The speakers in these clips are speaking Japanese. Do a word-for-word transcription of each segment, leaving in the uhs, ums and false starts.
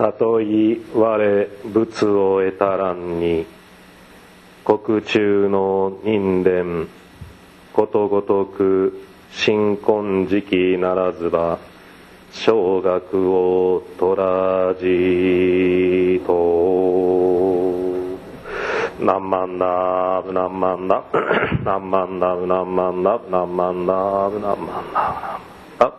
たとい我仏を得たらんに、国中の人伝ことごとく新婚時期ならずば、小学を取らじと。何万ナブ何万ナブ何万ナブ何万ナブ何万ナブ何万ナブ。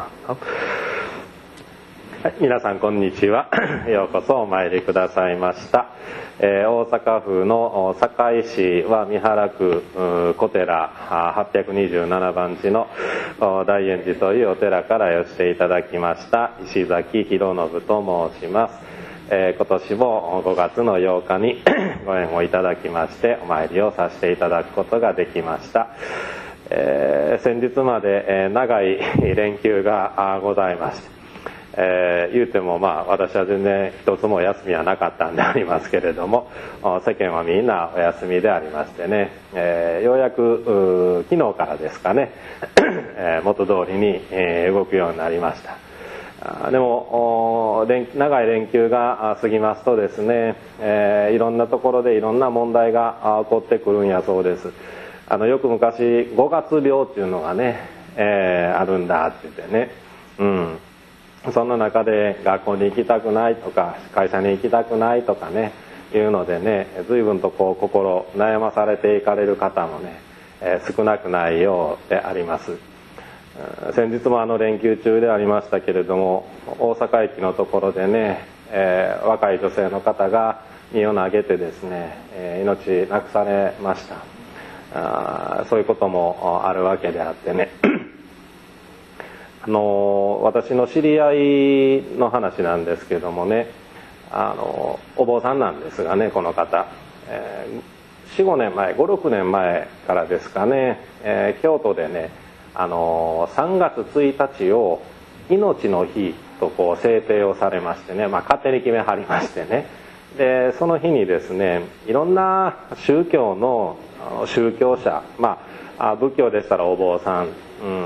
はい、皆さんこんにちは。ようこそお参りくださいました。えー、大阪府の堺市は三原区小寺はっぴゃくにじゅうななばん地の大円寺というお寺から寄せていただきました石崎博信と申します。えー、今年もごがつのようかにご縁をいただきましてお参りをさせていただくことができました。えー、先日まで、えー、長い連休がございまして、えー、言うてもまあ私は全然一つも休みはなかったんでありますけれども、世間はみんなお休みでありましてね、えー、ようやく昨日からですかね、えー、元通りに、えー、動くようになりました。でも長い連休が過ぎますとですね、えー、いろんなところでいろんな問題が起こってくるんやそうです。あのよく昔ごがつ病っていうのがね、えー、あるんだって言ってね、うん、そんな中で学校に行きたくないとか会社に行きたくないとかねいうのでね、随分とこう心悩まされていかれる方もね、えー、少なくないようであります。先日もあの連休中でありましたけれども、大阪駅のところでね、えー、若い女性の方が身を投げてですね、えー、命なくされました。あそういうこともあるわけであってねあの私の知り合いの話なんですけどもね、あのお坊さんなんですがね、この方、えー、よんごねんまえごろくねんまえからですかね、えー、京都でね、あのさんがつついたちを命の日とこう制定をされましてね、まあ、勝手に決めはりましてね、でその日にですね、いろんな宗教の宗教者、まあ仏教でしたらお坊さん、うん、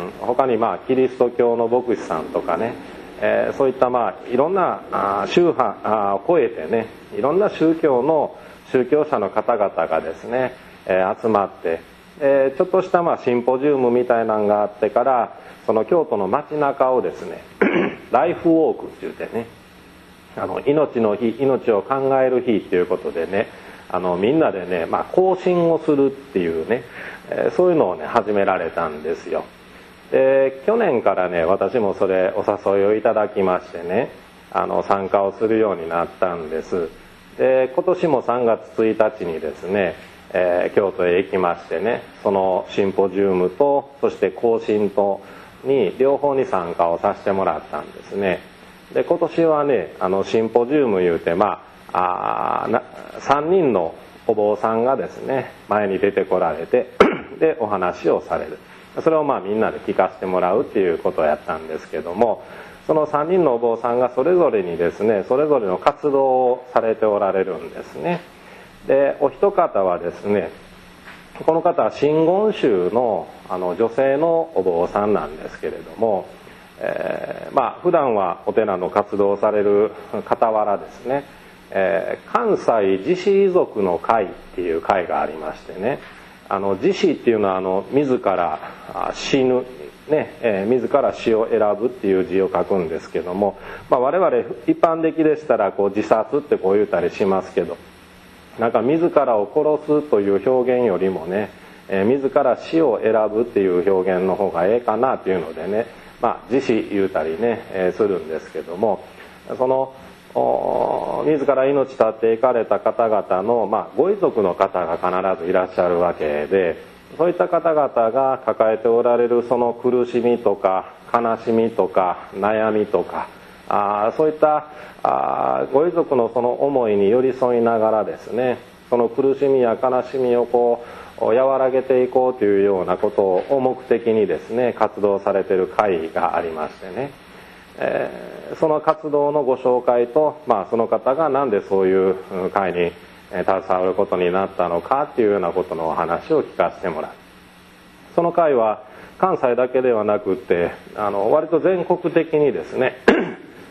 他にまあキリスト教の牧師さんとかね、えー、そういったまあいろんなあ宗派を超えてね、いろんな宗教の宗教者の方々がですね、えー、集まって、えー、ちょっとしたまあシンポジウムみたいなのがあってから、その京都の街中をですねライフウォークって言ってね、あの命の日、命を考える日っていうことでね、あのみんなでね、まあ、行進をするっていうね、えー、そういうのをね始められたんですよ。で去年からね、私もそれお誘いをいただきましてね、あの参加をするようになったんです。で今年もさんがつついたちにですね、えー、京都へ行きましてね、そのシンポジウムとそして行進とに両方に参加をさせてもらったんですね。で今年はね、あのシンポジウムいうて、まああなさんにんのお坊さんがですね前に出てこられてでお話をされる、それをまあみんなで聞かせてもらうっていうことをやったんですけども、そのさんにんのお坊さんがそれぞれにですねそれぞれの活動をされておられるんですね。でお一方はですね、この方は真言宗 の, あの女性のお坊さんなんですけれども、えー、まあ普段はお寺の活動をされる傍らですね、えー、関西自死遺族の会っていう会がありましてね、あの自死っていうのはあの自ら死ぬ、ねえー、自ら死を選ぶっていう字を書くんですけども、まあ、我々一般的でしたらこう自殺ってこう言うたりしますけど、なんか自らを殺すという表現よりもね、えー、自ら死を選ぶっていう表現の方がええかなっていうのでね、まあ、自死言うたりね、えー、するんですけども、その自ら命絶っていかれた方々の、まあ、ご遺族の方が必ずいらっしゃるわけで、そういった方々が抱えておられるその苦しみとか悲しみとか悩みとか、あそういったあご遺族のその思いに寄り添いながらですね、その苦しみや悲しみをこう和らげていこうというようなことを目的にですね活動されている会がありましてね、えー、その活動のご紹介と、まあ、その方がなんでそういう会に携わることになったのかっていうようなことのお話を聞かせてもらう。その会は関西だけではなくって、あの割と全国的にですね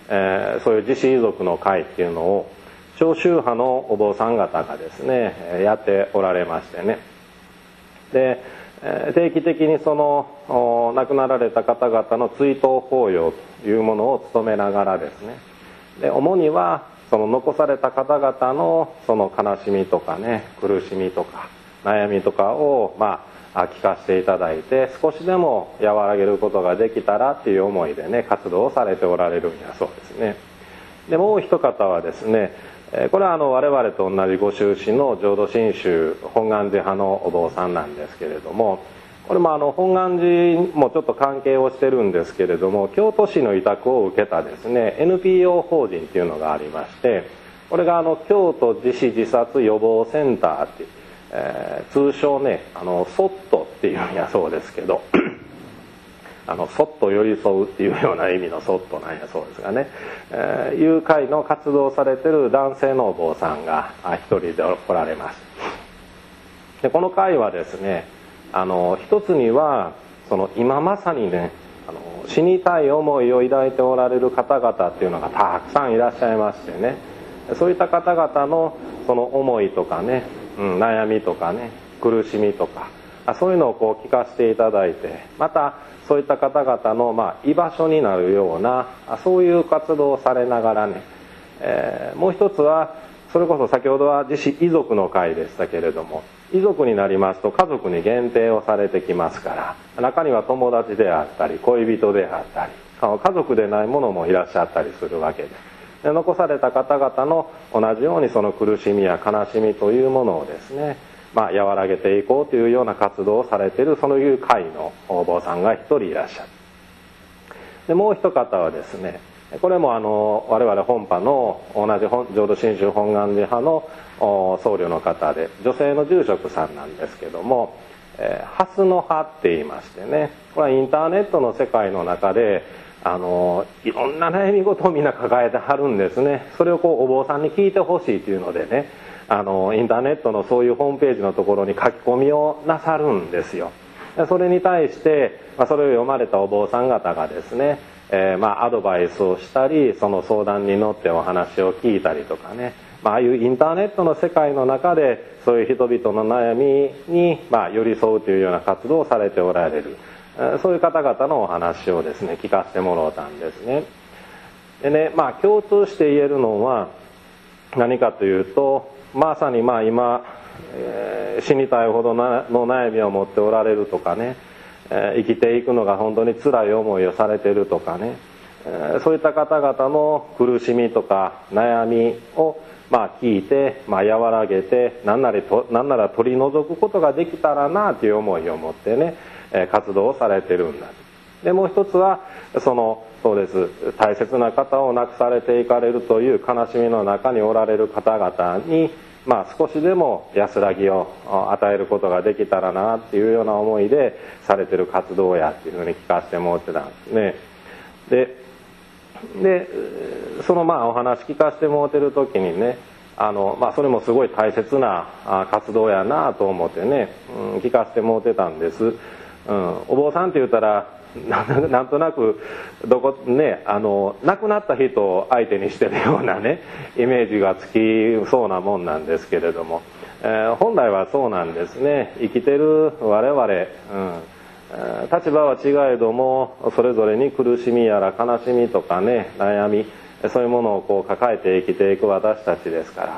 えー、そういう自死遺族の会っていうのを長州派のお坊さん方がですねやっておられましてね、で定期的にその亡くなられた方々の追悼法要というものを務めながらですね、で主にはその残された方々のその悲しみとかね苦しみとか悩みとかをまあ聞かせていただいて、少しでも和らげることができたらっていう思いでね活動をされておられるんやそうですね。でもう一方はですね、これはあの我々と同じご宗旨の浄土真宗本願寺派のお坊さんなんですけれども、これもあの本願寺もちょっと関係をしてるんですけれども、京都市の委託を受けたですね エヌピーオー 法人っていうのがありまして、これがあの京都自死自殺予防センターっていう、えー、通称ねあのソットっていうんやそうですけどあのそっと寄り添うっていうような意味のそっとなんやそうですがね、えー、いう会の活動をされてる男性のお坊さんが一人でおられます。でこの会はですね、あの一つにはその今まさにねあの死にたい思いを抱いておられる方々っていうのがたくさんいらっしゃいましてね、そういった方々のその思いとかね、うん、悩みとかね苦しみとかそういうのをこう聞かせていただいて、またそういった方々のまあ居場所になるようなそういう活動をされながらね、えー、もう一つはそれこそ先ほどは自死遺族の会でしたけれども、遺族になりますと家族に限定をされてきますから、中には友達であったり恋人であったり家族でないものもいらっしゃったりするわけです。で残された方々の同じようにその苦しみや悲しみというものをですね、まあ、和らげていこうというような活動をされているそういう会のお坊さんが一人いらっしゃる。でもう一方はですね、これもあの我々本派の同じ浄土真宗本願寺派の僧侶の方で女性の住職さんなんですけども、えー、蓮の葉って言いましてね、これはインターネットの世界の中であのいろんな悩み事をみんな抱えてはるんですね。それをこうお坊さんに聞いてほしいというのでね、あのインターネットのそういうホームページのところに書き込みをなさるんですよ。それに対して、まあ、それを読まれたお坊さん方がですね、えー、まあアドバイスをしたり、その相談に乗ってお話を聞いたりとかね、まあああいうインターネットの世界の中でそういう人々の悩みにまあ寄り添うというような活動をされておられる、そういう方々のお話をですね聞かせてもらったんですね。でね、まあ共通して言えるのは何かというと、まさにまあ今、えー、死にたいほどの悩みを持っておられるとかね、えー、生きていくのが本当に辛い思いをされているとかね、えー、そういった方々の苦しみとか悩みをまあ聞いて、まあ、和らげて何ならと何なら取り除くことができたらなという思いを持ってね、えー、活動をされてるんだ。でもう一つはそのそうです大切な方を亡くされていかれるという悲しみの中におられる方々に、まあ、少しでも安らぎを与えることができたらなっていうような思いでされてる活動やっていうふうに聞かせてもらってたんですね。ででそのまあお話聞かせてもらってる時にね、あの、まあ、それもすごい大切な活動やなと思ってね、うん、聞かせてもらってたんです。うん、お坊さんって言ったらなんとなくどこねあの亡くなった人を相手にしてるようなねイメージがつきそうなもんなんですけれども、えー、本来はそうなんですね。生きてる我々、うん、立場は違えどもそれぞれに苦しみやら悲しみとかね悩みそういうものをこう抱えて生きていく私たちですから、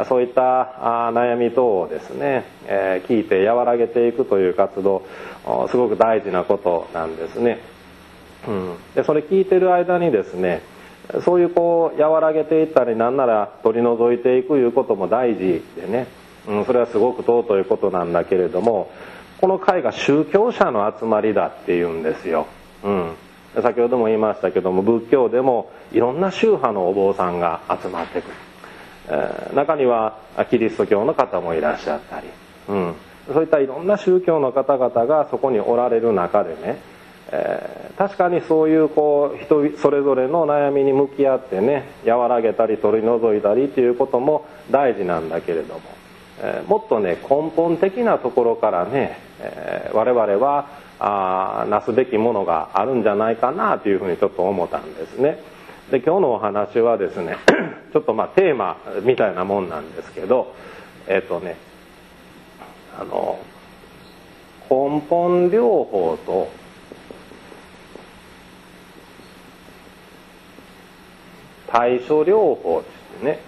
そういった悩み等をですね、えー、聞いて和らげていくという活動すごく大事なことなんですね。うん、でそれ聞いてる間にですね、そういうこう和らげていったりなんなら取り除いていくいうことも大事でね、うん、それはすごく尊いことなんだけれども、この会が宗教者の集まりだっていうんですよ。うん、先ほども言いましたけども、仏教でもいろんな宗派のお坊さんが集まってくる。えー、中にはキリスト教の方もいらっしゃったり、うん、そういったいろんな宗教の方々がそこにおられる中でね、えー、確かにそういうこう人それぞれの悩みに向き合ってね和らげたり取り除いたりということも大事なんだけれども、えー、もっとね根本的なところからね、えー、我々はあなすべきものがあるんじゃないかなというふうにちょっと思ったんですね。 で今日のお話はですねちょっとまあテーマみたいなもんなんですけど、えっとねあの根本療法と対処療法ですね、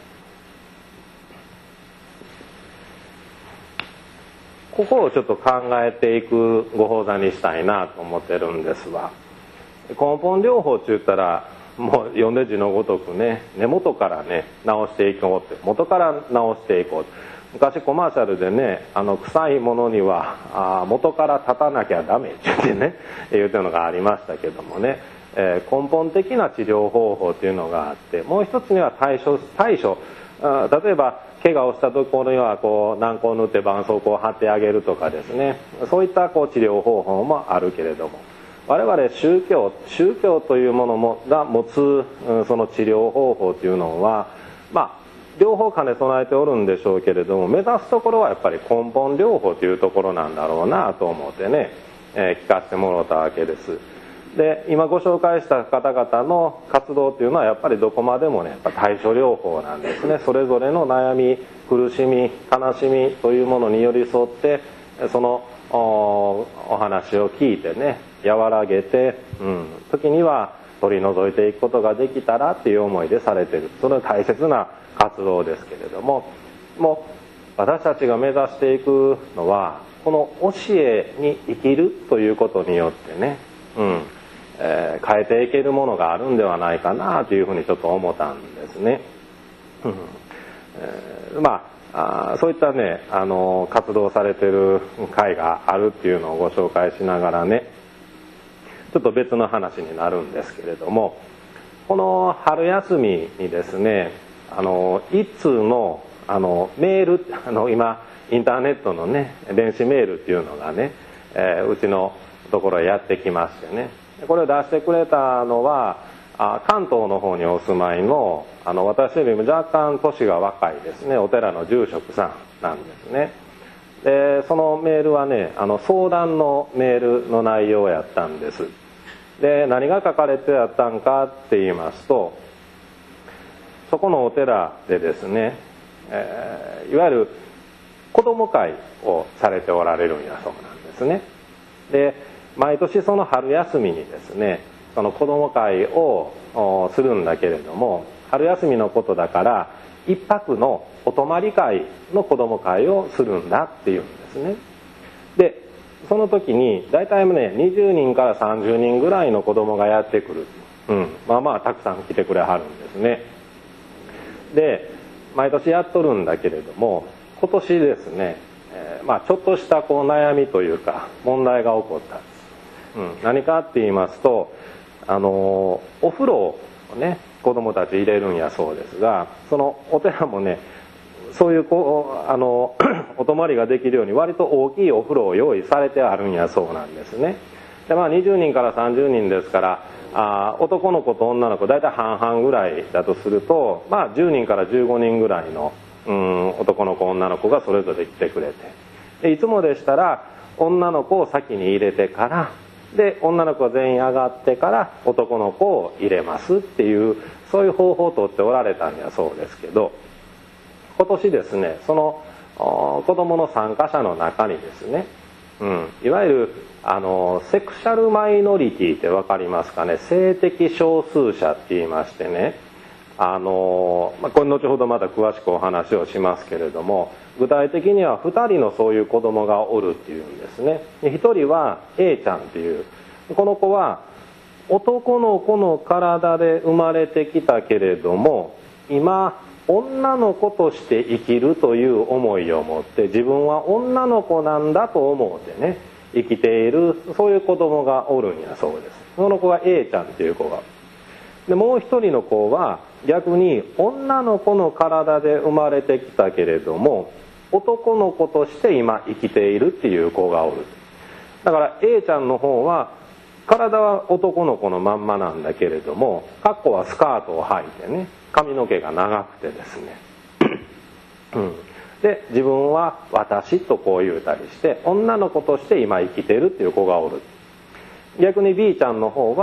ここをちょっと考えていくご講座にしたいなと思ってるんですわ。根本療法って言ったらもう読んで字のごとくね、根元からね直していこうって、元から直していこう。昔コマーシャルでね、あの臭いものにはあ元から立たなきゃダメって言ってね言うてるのがありましたけどもね、えー、根本的な治療方法っていうのがあって、もう一つには対処対処あ例えば怪我をしたところにはこう軟膏を塗って絆創膏を貼ってあげるとかですね、そういったこう治療方法もあるけれども、我々宗教宗教というものもが持つ、うん、その治療方法というのはまあ両方兼ね備えておるんでしょうけれども、目指すところはやっぱり根本療法というところなんだろうなと思ってね、えー、聞かせてもらったわけです。で今ご紹介した方々の活動というのはやっぱりどこまでもねやっぱ対処療法なんですね。それぞれの悩み苦しみ悲しみというものに寄り添ってその お, お話を聞いてね和らげて、うん、時には取り除いていくことができたらっていう思いでされている、それは大切な活動ですけれども、もう私たちが目指していくのはこの教えに生きるということによってね、うんえー、変えていけるものがあるんではないかなというふうにちょっと思ったんですね。うんえー、まああそういったねあの活動されている会があるっていうのをご紹介しながらね、ちょっと別の話になるんですけれども、この春休みにですねあの一通のあのメールあの今インターネットのね電子メールっていうのがね、えー、うちのところへやってきましてね、これを出してくれたのはあ関東の方にお住まいのあの私よりも若干年が若いですねお寺の住職さんなんですね。でそのメールはねあの相談のメールの内容やったんです。で何が書かれてあったんかって言いますと、そこのお寺でですね、えー、いわゆる子ども会をされておられるんやそうなんですね。で毎年その春休みにですねその子ども会をするんだけれども、春休みのことだから一泊のお泊まり会の子ども会をするんだっていうんですね。でその時に大体ねにじゅうにんからさんじゅうにんぐらいの子どもがやってくる、うん、まあまあたくさん来てくれはるんですね。で毎年やっとるんだけれども、今年ですね、えーまあ、ちょっとしたこう悩みというか問題が起こったんです、うん、何かって言いますと、あのー、お風呂をね子どもたち入れるんやそうですが、そのお寺もねそういうこうあのお泊まりができるように割と大きいお風呂を用意されてあるんやそうなんですね。でまあにじゅうにんからさんじゅうにんですから、あ男の子と女の子大体半々ぐらいだとすると、まあじゅうにんからじゅうごにんぐらいのうん男の子女の子がそれぞれ来てくれて、でいつもでしたら女の子を先に入れてからで女の子が全員上がってから男の子を入れますっていう、そういう方法をとっておられたんやそうですけど、今年ですねその子どもの参加者の中にですね、うん、いわゆるあのセクシャルマイノリティって分かりますかね。性的少数者って言いましてね、あの、まあ、これ後ほどまた詳しくお話をしますけれども、具体的にはふたりのそういう子どもがおるっていうんですね。でひとりは A ちゃんっていう、この子は男の子の体で生まれてきたけれども今女の子として生きるという思いを持って自分は女の子なんだと思ってね生きている、そういう子供がおるんやそうです。その子が A ちゃんっていう子がで、もう一人の子は逆に女の子の体で生まれてきたけれども男の子として今生きているっていう子がおる。だから A ちゃんの方は体は男の子のまんまなんだけれども、カッコはスカートを履いてね髪の毛が長くてですね、うん、で自分は私とこう言うたりして女の子として今生きているっていう子がおる。逆に B ちゃんの方は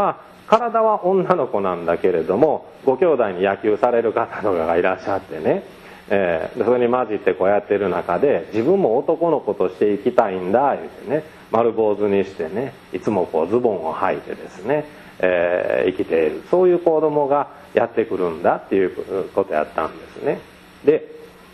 体は女の子なんだけれどもご兄弟に野球される方とかがいらっしゃってね、えー、それに混じってこうやってる中で自分も男の子として生きたいんだ言ってね、丸坊主にしてね、いつもこうズボンを履いてですね、えー、生きている、そういう子供がやってくるんだっていうことやったんですね。で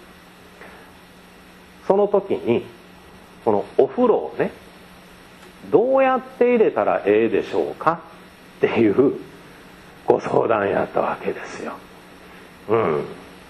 その時にこのお風呂をねどうやって入れたらええでしょうかっていうご相談やったわけですよ。うん。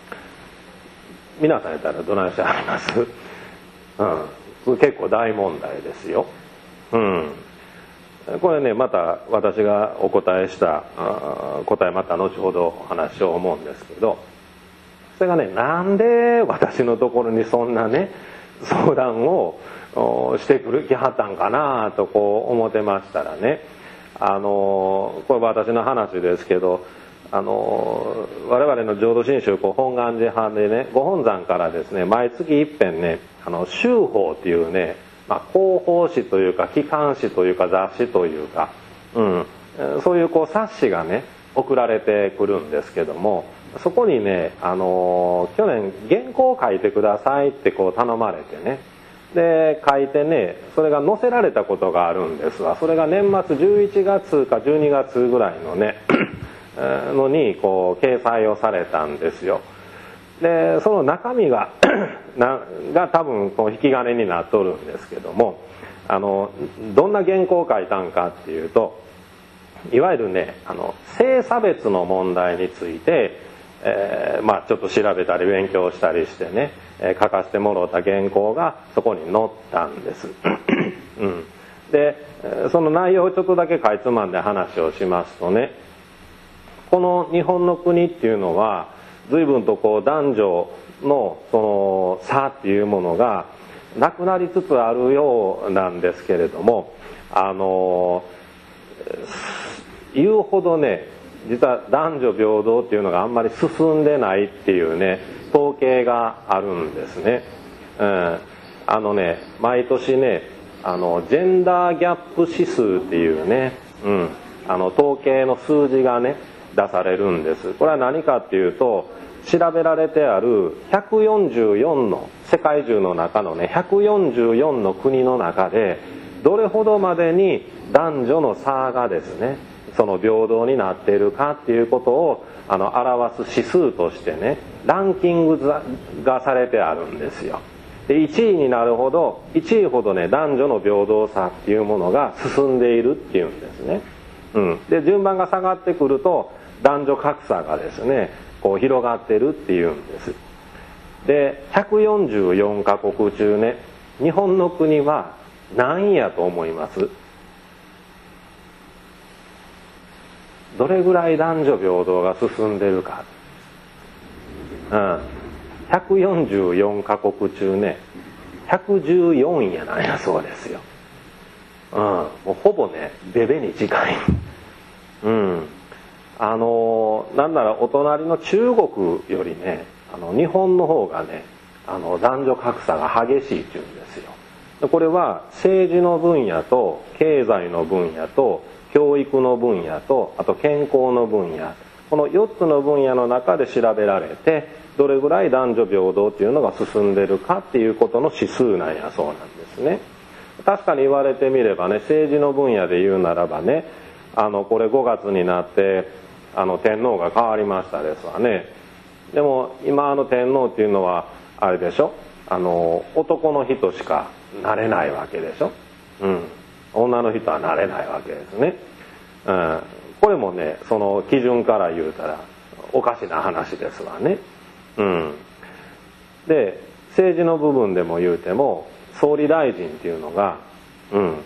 皆さんやったらどないしてあります？うん。結構大問題ですよ。うん。これねまた私がお答えした答えまた後ほどお話しよう思うんですけど、それがねなんで私のところにそんなね相談をしてくるきはったんかなとこう思ってましたらね、あのこれ私の話ですけど、あの我々の浄土真宗こう本願寺派でね、ご本山からですね毎月一遍ねあの宗報っていうね、まあ、広報誌というか機関誌というか雑誌というか、うん、そういうこう冊子がね送られてくるんですけども、そこにね、あの去年原稿を書いてくださいってこう頼まれてね、で書いてねそれが載せられたことがあるんですわ。それが年末じゅういちがつかじゅうにがつぐらいのねのにこう掲載をされたんですよ。でその中身がなが多分こう引き金になっとるんですけども、あのどんな原稿を書いたんかっていうと、いわゆるねあの性差別の問題について、えー、まあちょっと調べたり勉強したりしてね、えー、書かせてもらった原稿がそこに載ったんです、うん、でその内容をちょっとだけかいつまんで話をしますとね、この日本の国っていうのは随分とこう男女のその差っていうものがなくなりつつあるようなんですけれども、あの言うほどね実は男女平等っていうのがあんまり進んでないっていうね統計があるんですね。うん、あのね毎年ねあのジェンダーギャップ指数っていうね、うん、あの統計の数字がね出されるんです。これは何かっていうと、調べられてあるひゃくよんじゅうよんの世界中の中のねひゃくよんじゅうよんの国の中でどれほどまでに男女の差がですねその平等になっているかっていうことをあの表す指数としてねランキングがされてあるんですよ。でいちいになるほどいちいほどね男女の平等さっていうものが進んでいるっていうんですね。うん、で順番が下がってくると男女格差がですねこう広がってるっていうんです。でひゃくよんじゅうよんカ国中ね日本の国は何位やと思います？どれぐらい男女平等が進んでるか、うん、ひゃくよんじゅうよんカ国中ねひゃくじゅうよんいやなんやそうですよ。うん、もうほぼねベベに近い。うん、あのなんならお隣の中国よりねあの日本の方がねあの男女格差が激しいっていうんですよ。これは政治の分野と経済の分野と教育の分野とあと健康の分野、このよっつの分野の中で調べられてどれぐらい男女平等っていうのが進んでるかっていうことの指数なんやそうなんですね。確かに言われてみればね政治の分野で言うならばねあのこれごがつになってあの天皇が変わりましたですわね。でも今の天皇っていうのはあれでしょ、あの男の人しかなれないわけでしょ、うん、女の人はなれないわけですね、うん、これもねその基準から言うたらおかしな話ですわね、うん、で政治の部分でも言うても総理大臣っていうのが、うん、うん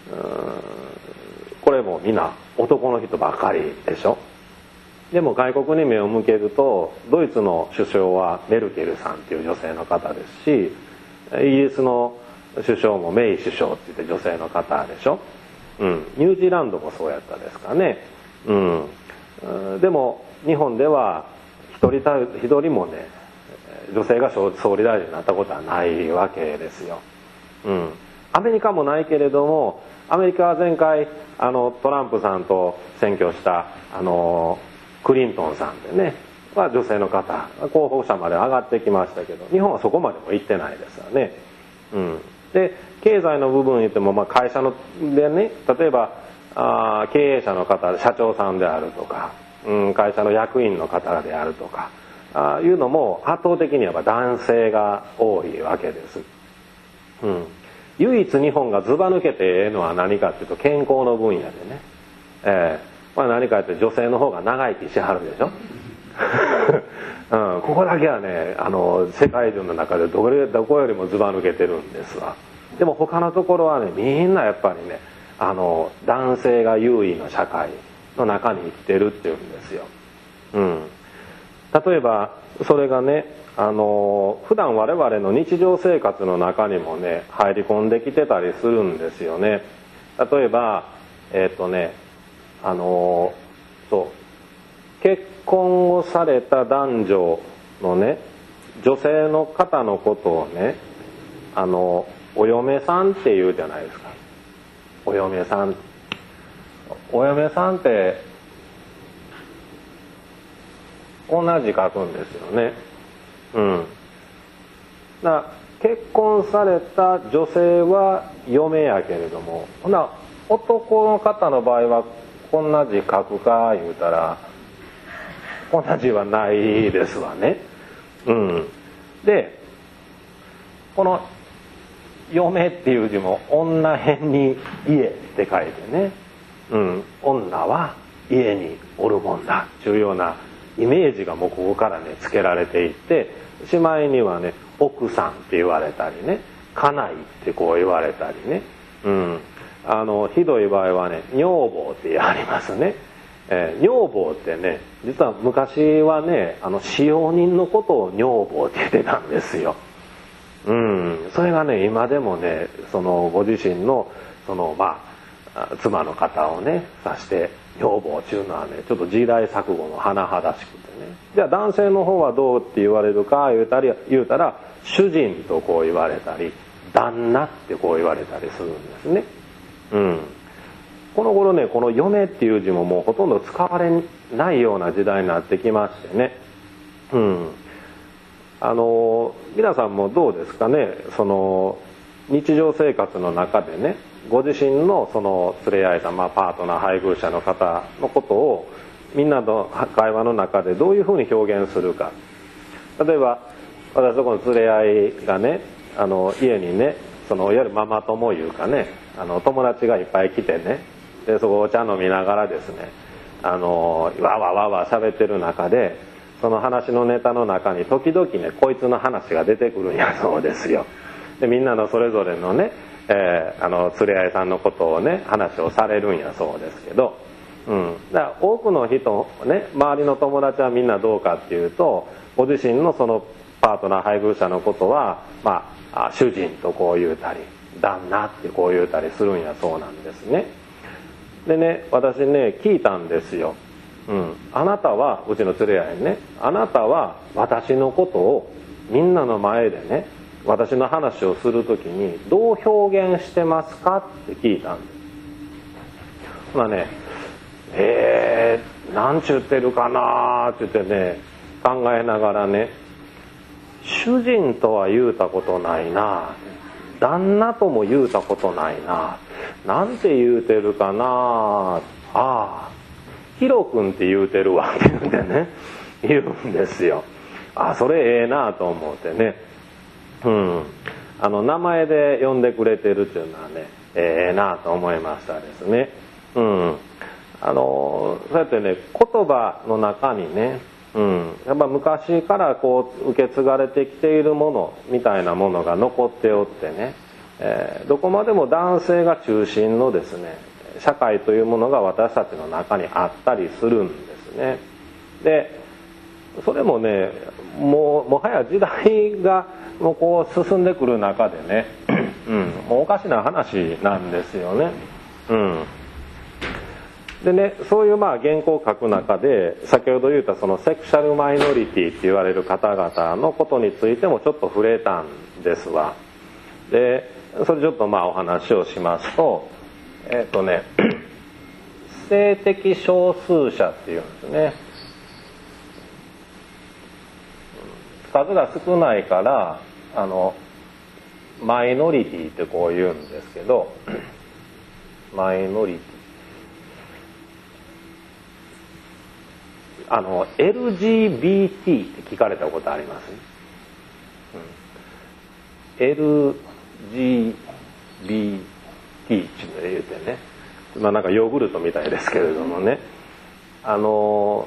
これもみんな男の人ばっかりでしょ。でも外国に目を向けるとドイツの首相はメルケルさんっていう女性の方ですし、イギリスの首相もメイ首相って言って女性の方でしょ、うん、ニュージーランドもそうやったですかね、うん、でも日本では一人た一人もね女性が総理大臣になったことはないわけですよ、うん、アメリカもないけれどもアメリカは前回あのトランプさんと選挙したあのクリントンさんでね、まあ、女性の方候補者まで上がってきましたけど、日本はそこまでも行ってないですよね。うん、で経済の部分言っても、まあ、会社のでね、例えばあ経営者の方、社長さんであるとか、うん、会社の役員の方であるとかあいうのも圧倒的には男性が多いわけです。うん、唯一日本がずば抜けてええのは何かっていうと健康の分野でね、えーまあ、何かって女性の方が長生きしはるでしょ。うん、ここだけはねあの世界中の中でどれどこよりもずば抜けてるんですわ。でも他のところはねみんなやっぱりねあの男性が優位の社会の中に生きてるっていうんですよ。うん、例えばそれがねあの普段我々の日常生活の中にもね入り込んできてたりするんですよね。例えばえっとねあのそう結婚をされた男女のね女性の方のことをねあのお嫁さんって言うじゃないですか。お嫁さんお嫁さんって同じ書くんですよね。うん、だ結婚された女性は嫁やけれども、ほな男の方の場合はこんな字書くか言うたらこんな字はないですわね。うん、でこの嫁っていう字も女辺に家って書いてね、うん、女は家におるもんだというようなイメージがもうここからねつけられていって、しまいにはね奥さんって言われたりね家内ってこう言われたりね、うん、あのひどい場合はね女房ってありますね。えー、女房ってね実は昔はねあの使用人のことを女房って言ってたんですよ。うん、それがね今でもねそのご自身のそのまあ妻の方をね指して女房っていうのはねちょっと時代錯誤の甚だしくてね、じゃあ男性の方はどうって言われるか言うたり言うたら主人とこう言われたり旦那ってこう言われたりするんですね。うん、この頃ねこの嫁っていう字ももうほとんど使われないような時代になってきましてね。うん、あの皆さんもどうですかね、その日常生活の中でねご自身のその連れ合いさん、まあ、パートナー配偶者の方のことをみんなの会話の中でどういうふうに表現するか。例えば私とこの連れ合いがねあの家にねそのいわゆるママ友いうかねあの友達がいっぱい来てねでそこお茶飲みながらですねあのわわわわ喋ってる中でその話のネタの中に時々ねこいつの話が出てくるんやそうですよ。でみんなのそれぞれのね、えー、あの連れ合いさんのことをね話をされるんやそうですけど、うん、だから多くの人ね周りの友達はみんなどうかっていうとご自身のそのパートナー配偶者のことは、まあ、主人とこう言うたり旦那ってこう言うたりするんやそうなんですね。でね私ね聞いたんですよ。うん、あなたはうちの連れ合いにねあなたは私のことをみんなの前でね私の話をするときにどう表現してますかって聞いたんです。まあねえー、なんちゅってるかなって言ってね考えながらね主人とは言うたことないな旦那とも言うたことないななんて言うてるかなああヒロ君って言うてるわって言うんでね言うんですよ。あそれええなと思ってね、うん、あの名前で呼んでくれてるっていうのはねええなと思いましたですね。うん、あのそうやってね言葉の中にね、うん、やっぱ昔からこう受け継がれてきているものみたいなものが残っておってね、えー、どこまでも男性が中心のですね社会というものが私たちの中にあったりするんですね。でそれもねもうもはや時代がもうこう進んでくる中でね、うん、もうおかしな話なんですよね。うん、でねそういうまあ原稿を書く中で先ほど言ったそのセクシャルマイノリティって言われる方々のことについてもちょっと触れたんですわ。でそれちょっとまあお話をしますと、 えっとね性的少数者っていうんですね。数が少ないからあのマイノリティってこう言うんですけど、マイノリティあの エルジービーティー って聞かれたことあります、うん、エルジービーティー って言うてね、まあなんかヨーグルトみたいですけれどもね、あの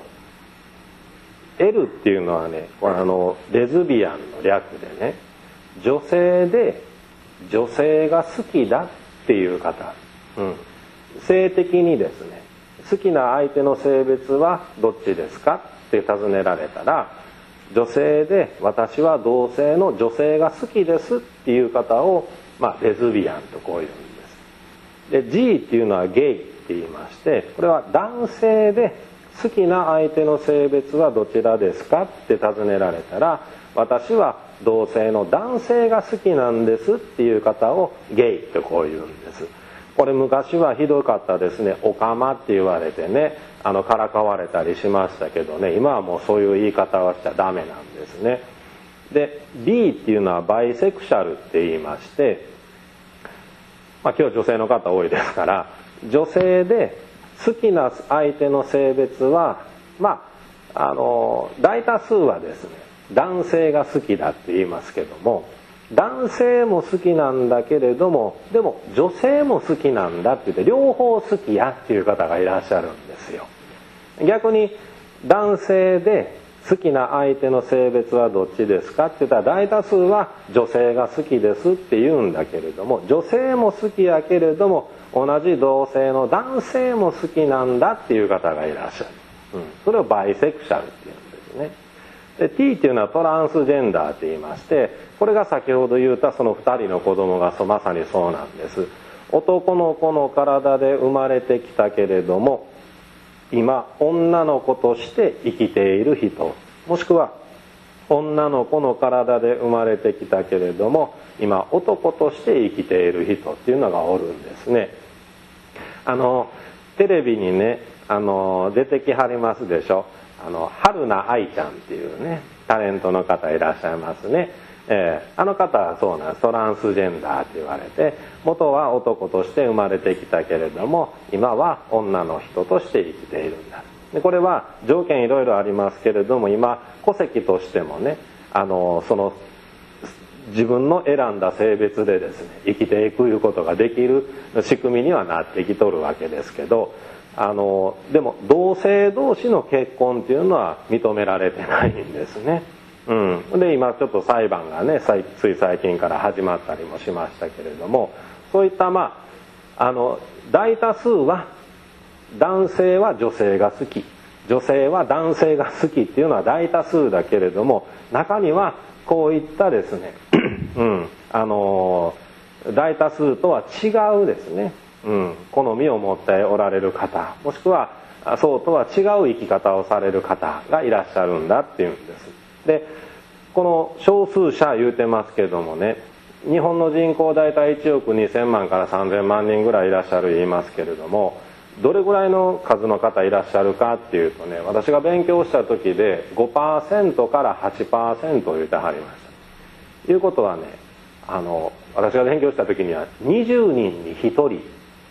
L っていうのはね、あのレズビアンの略でね、女性で女性が好きだっていう方、うん、性的にですね好きな相手の性別はどっちですかって尋ねられたら、女性で私は同性の女性が好きですっていう方を、まあ、レズビアンとこういうんです。で G っていうのはゲイって言いまして、これは男性で好きな相手の性別はどちらですかって尋ねられたら、私は同性の男性が好きなんですっていう方をゲイってこう言うんです。これ昔はひどかったですね。オカマって言われてね、あのからかわれたりしましたけどね、今はもうそういう言い方はしちゃダメなんですね。で B っていうのはバイセクシャルって言いまして、まあ、今日女性の方多いですから、女性で好きな相手の性別はまああの大多数はですね男性が好きだって言いますけども、男性も好きなんだけれどもでも女性も好きなんだって言って両方好きやっていう方がいらっしゃるんですよ。逆に男性で好きな相手の性別はどっちですかって言ったら大多数は女性が好きですって言うんだけれども、女性も好きやけれども同じ同性の男性も好きなんだっていう方がいらっしゃる、うん、それをバイセクシャルっていうんですね。で T っていうのはトランスジェンダーって言いまして、これが先ほど言ったそのふたりの子供がまさにそうなんです。男の子の体で生まれてきたけれども今女の子として生きている人、もしくは女の子の体で生まれてきたけれども今男として生きている人っていうのがおるんですね。あのテレビにねあの出てきはりますでしょ。あの春菜愛ちゃんっていうねタレントの方いらっしゃいますね。えー、あの方はそうなんです。トランスジェンダーって言われて、元は男として生まれてきたけれども今は女の人として生きているんだ。でこれは条件いろいろありますけれども、今戸籍としてもねあのその自分の選んだ性別でですね生きていくいうことができる仕組みにはなってきとるわけですけど、あのでも同性同士の結婚っていうのは認められてないんですね。うん、で今ちょっと裁判がねつい最近から始まったりもしましたけれども、そういったまああの大多数は男性は女性が好き、女性は男性が好きっていうのは大多数だけれども、中にはこういったですね、うん、あの大多数とは違うですね、うん、好みを持っておられる方、もしくはそうとは違う生き方をされる方がいらっしゃるんだっていうんです。でこの少数者言うてますけどもね、日本の人口大体いちおくにせんまんからさんぜんまん人ぐらいいらっしゃる言いますけれども、どれぐらいの数の方いらっしゃるかっていうとね、私が勉強した時で ごパーセント から はちパーセント 言うてはりました。いうことはね、あの私が勉強した時にはにじゅうにんにひとり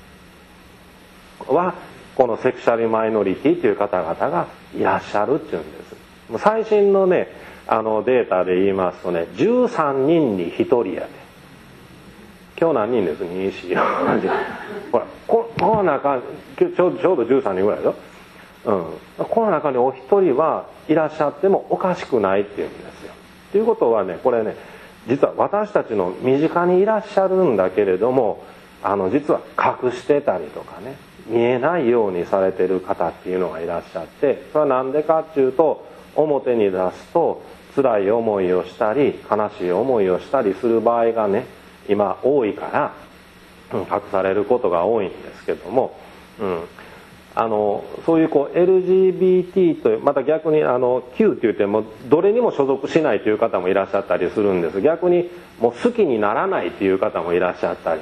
はこのセクシャルマイノリティという方々がいらっしゃるっていうんです。もう最新のねあのデータで言いますとねじゅうさんにんにひとりやで、今日何人です？に、よん、ほらここの中ちょちょうどじゅうさんにんぐらいだよ、うん、この中にお一人はいらっしゃってもおかしくないっていうんですよ。ということはね、これね実は私たちの身近にいらっしゃるんだけれども、あの実は隠してたりとかね見えないようにされてる方っていうのがいらっしゃって、それは何でかっていうと表に出すと辛い思いをしたり悲しい思いをしたりする場合がね今多いから、うん、隠されることが多いんですけども、うん、あのそういうこう エルジービーティー というまた逆にあの Q って言ってもどれにも所属しないという方もいらっしゃったりするんです。逆にもう好きにならないという方もいらっしゃったりね、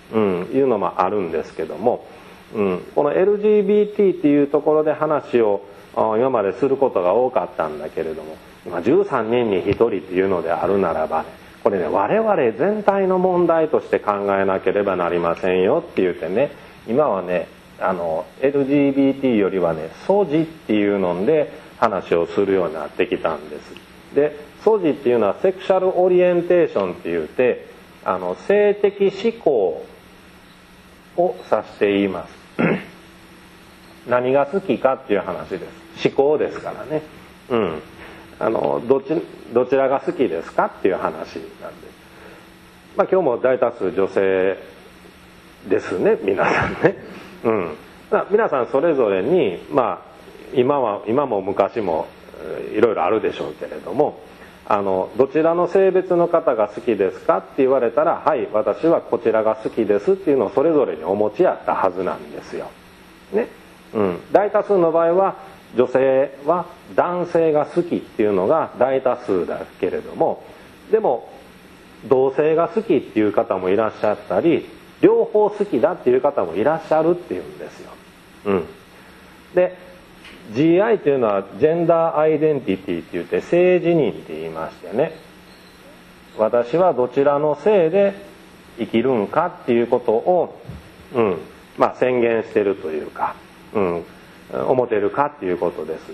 うん、いうのもあるんですけども、うん、この エルジービーティー っていうところで話を今まですることが多かったんだけれども、今じゅうさんにんにひとりっていうのであるならばね、これね我々全体の問題として考えなければなりませんよって言ってね、今はねあの エルジービーティー よりはねソジっていうので話をするようになってきたんです。でソジっていうのはセクシャルオリエンテーションって言ってあの性的指向を指して言います何が好きかっていう話です。思考ですからね、うん、あのどちどちらが好きですかっていう話なんです。まあ今日も大多数女性ですね皆さんね、うん、皆さんそれぞれにまあ今は今も昔もいろいろあるでしょうけれども、あのどちらの性別の方が好きですかって言われたら、はい私はこちらが好きですっていうのをそれぞれにお持ちやったはずなんですよ、ね、うん、大多数の場合は女性は男性が好きっていうのが大多数だけれども、でも同性が好きっていう方もいらっしゃったり、両方好きだっていう方もいらっしゃるっていうんですよ、うん、で ジーアイ というのはジェンダーアイデンティティって言って性自認って言いましてね、私はどちらの性で生きるんかっていうことを、うんまあ、宣言してるというか、うん、思ってるかっていうことです。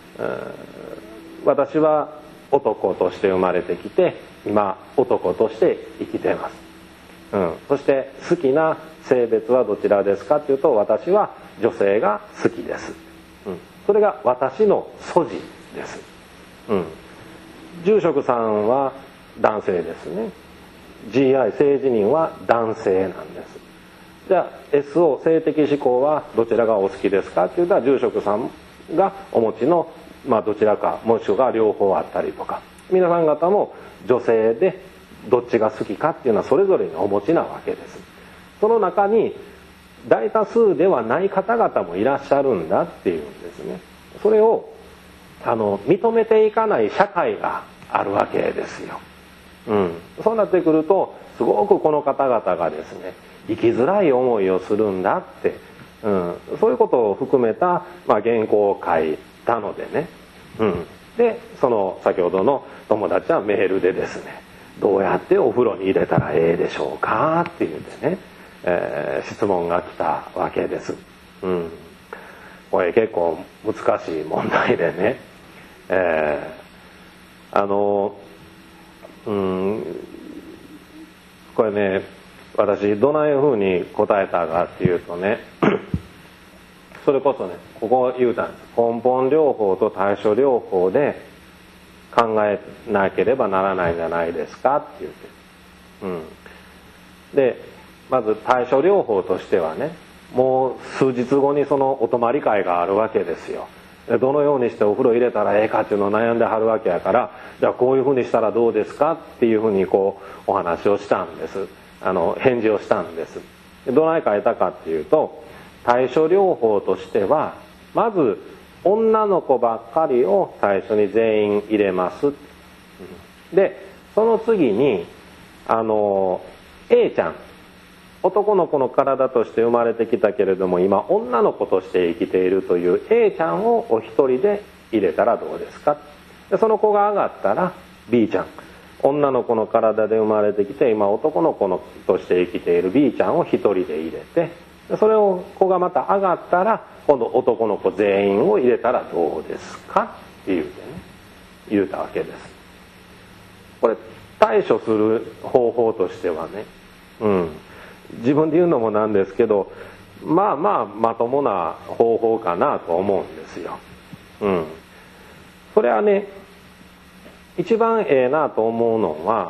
私は男として生まれてきて今男として生きています、うん、そして好きな性別はどちらですかっていうと、私は女性が好きです、うん、それが私の素地です、うん、住職さんは男性ですね。 ジーアイ 性自認は男性なんです。じゃあ エスオー 性的指向はどちらがお好きですかって言ったら、住職さんがお持ちの、まあ、どちらかもしくは両方あったりとか、皆さん方も女性でどっちが好きかっていうのはそれぞれにお持ちなわけです。その中に大多数ではない方々もいらっしゃるんだっていうんですね。それをあの認めていかない社会があるわけですよ、うん、そうなってくるとすごくこの方々がですね生きづらい思いをするんだって、うん、そういうことを含めた、まあ、原稿を書いたのでね、うん、でその先ほどの友達はメールでですね、どうやってお風呂に入れたらええでしょうかって言ってね、えー、質問が来たわけです、うん、これ結構難しい問題でね、えー、あのうんこれね私どないいうふうに答えたかっていうとねそれこそねここ言うたんです。根本療法と対処療法で考えなければならないんじゃないですかって言って、うん、でまず対処療法としてはね、もう数日後にそのお泊まり会があるわけですよ。どのようにしてお風呂入れたらええかっていうのを悩んではるわけやから、じゃあこういうふうにしたらどうですかっていうふうにこうお話をしたんです。あの返事をしたんです。どない書いたかっていうと、対処療法としてはまず女の子ばっかりを最初に全員入れます。でその次にあの A ちゃん、男の子の体として生まれてきたけれども今女の子として生きているという A ちゃんをお一人で入れたらどうですか。でその子が上がったら B ちゃん、女の子の体で生まれてきて今男の子のとして生きている B ちゃんを一人で入れて、それを子がまた上がったら今度男の子全員を入れたらどうですかって言うてね言うたわけです。これ対処する方法としてはね、うん、自分で言うのもなんですけど、まあまあまともな方法かなと思うんですよ。うん、それはね一番ええなと思うのは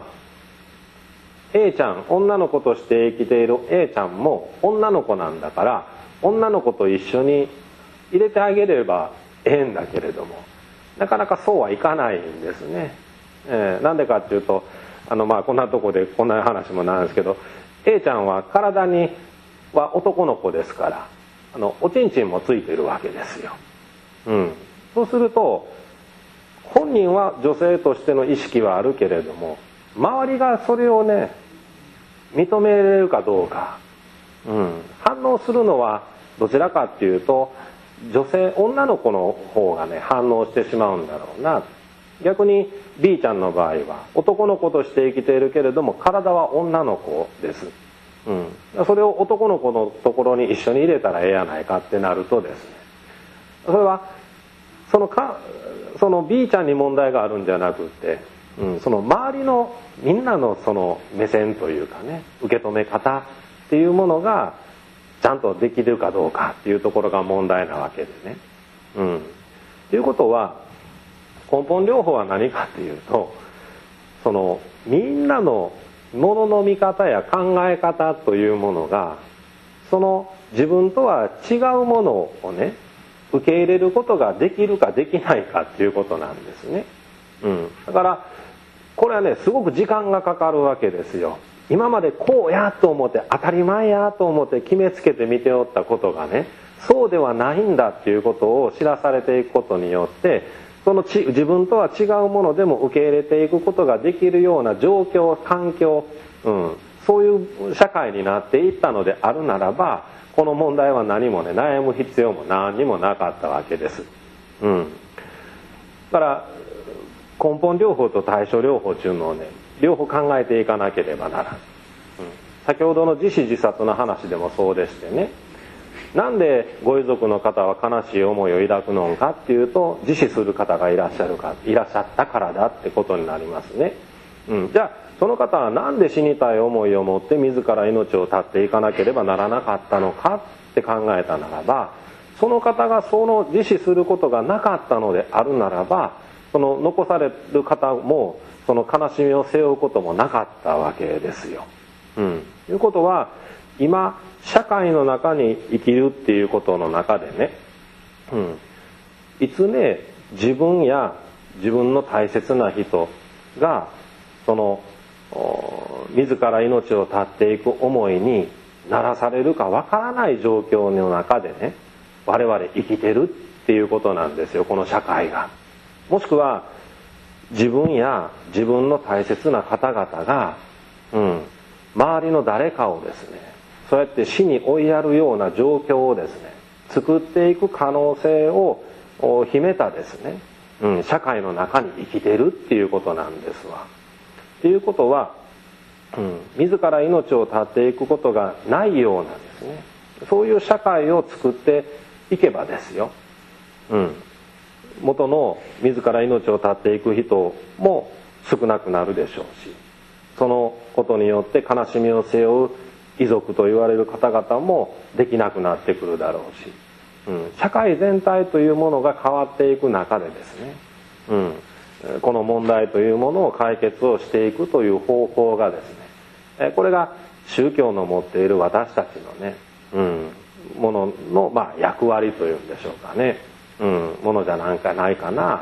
A ちゃん、女の子として生きている A ちゃんも女の子なんだから女の子と一緒に入れてあげればええんだけれども、なかなかそうはいかないんですね。えー、なんでかっていうとあのまあこんなとこでこんな話もなんですけど、 A ちゃんは体には男の子ですからあのおちんちんもついてるわけですよ。うん、そうすると本人は女性としての意識はあるけれども周りがそれをね認めれるかどうかうん、反応するのはどちらかっていうと女性女の子の方がね反応してしまうんだろうな。逆に B ちゃんの場合は男の子として生きているけれども体は女の子です、うん、それを男の子のところに一緒に入れたらええやないかってなるとですね、それはそのかその B ちゃんに問題があるんじゃなくて、うん、その周りのみんなのその目線というかね受け止め方っていうものがちゃんとできるかどうかっていうところが問題なわけでね。うん、ということは根本療法は何かっていうと、そのみんなのものの見方や考え方というものがその自分とは違うものをね受け入れることができるかできないかっていうことなんですね。うん、だからこれはねすごく時間がかかるわけですよ。今までこうやと思って当たり前やと思って決めつけて見ておったことがねそうではないんだっていうことを知らされていくことによってそのち自分とは違うものでも受け入れていくことができるような状況環境、うん、そういう社会になっていったのであるならばこの問題は何もね悩む必要も何にもなかったわけです。うん、だから根本療法と対処療法っていうのをね両方考えていかなければならない。うん、先ほどの自死自殺の話でもそうでしてね、なんでご遺族の方は悲しい思いを抱くのかっていうと自死する方がいらっしゃるかいらっしゃったからだってことになりますね。うん、じゃあその方はなんで死にたい思いを持って自ら命を絶っていかなければならなかったのかって考えたならば、その方がその自死することがなかったのであるならばその残される方もその悲しみを背負うこともなかったわけですよ。うん、ということは今社会の中に生きるっていうことの中でね、うん、いつね自分や自分の大切な人がその自ら命を絶っていく思いにならされるかわからない状況の中でね我々生きてるっていうことなんですよ、この社会が。もしくは自分や自分の大切な方々が、うん、周りの誰かをですねそうやって死に追いやるような状況をですね作っていく可能性を秘めたですね、うん、社会の中に生きてるっていうことなんですわ。っていうことは、うん、自ら命を絶っていくことがないようなですねそういう社会を作っていけばですよ、うん、元の自ら命を絶っていく人も少なくなるでしょうし、そのことによって悲しみを背負う遺族と言われる方々もできなくなってくるだろうし、うん、社会全体というものが変わっていく中でですね、うん、この問題というものを解決をしていくという方法がですねこれが宗教の持っている私たちのね、うん、ものの、まあ、役割というんでしょうかね、うん、ものじゃなんかないかなって。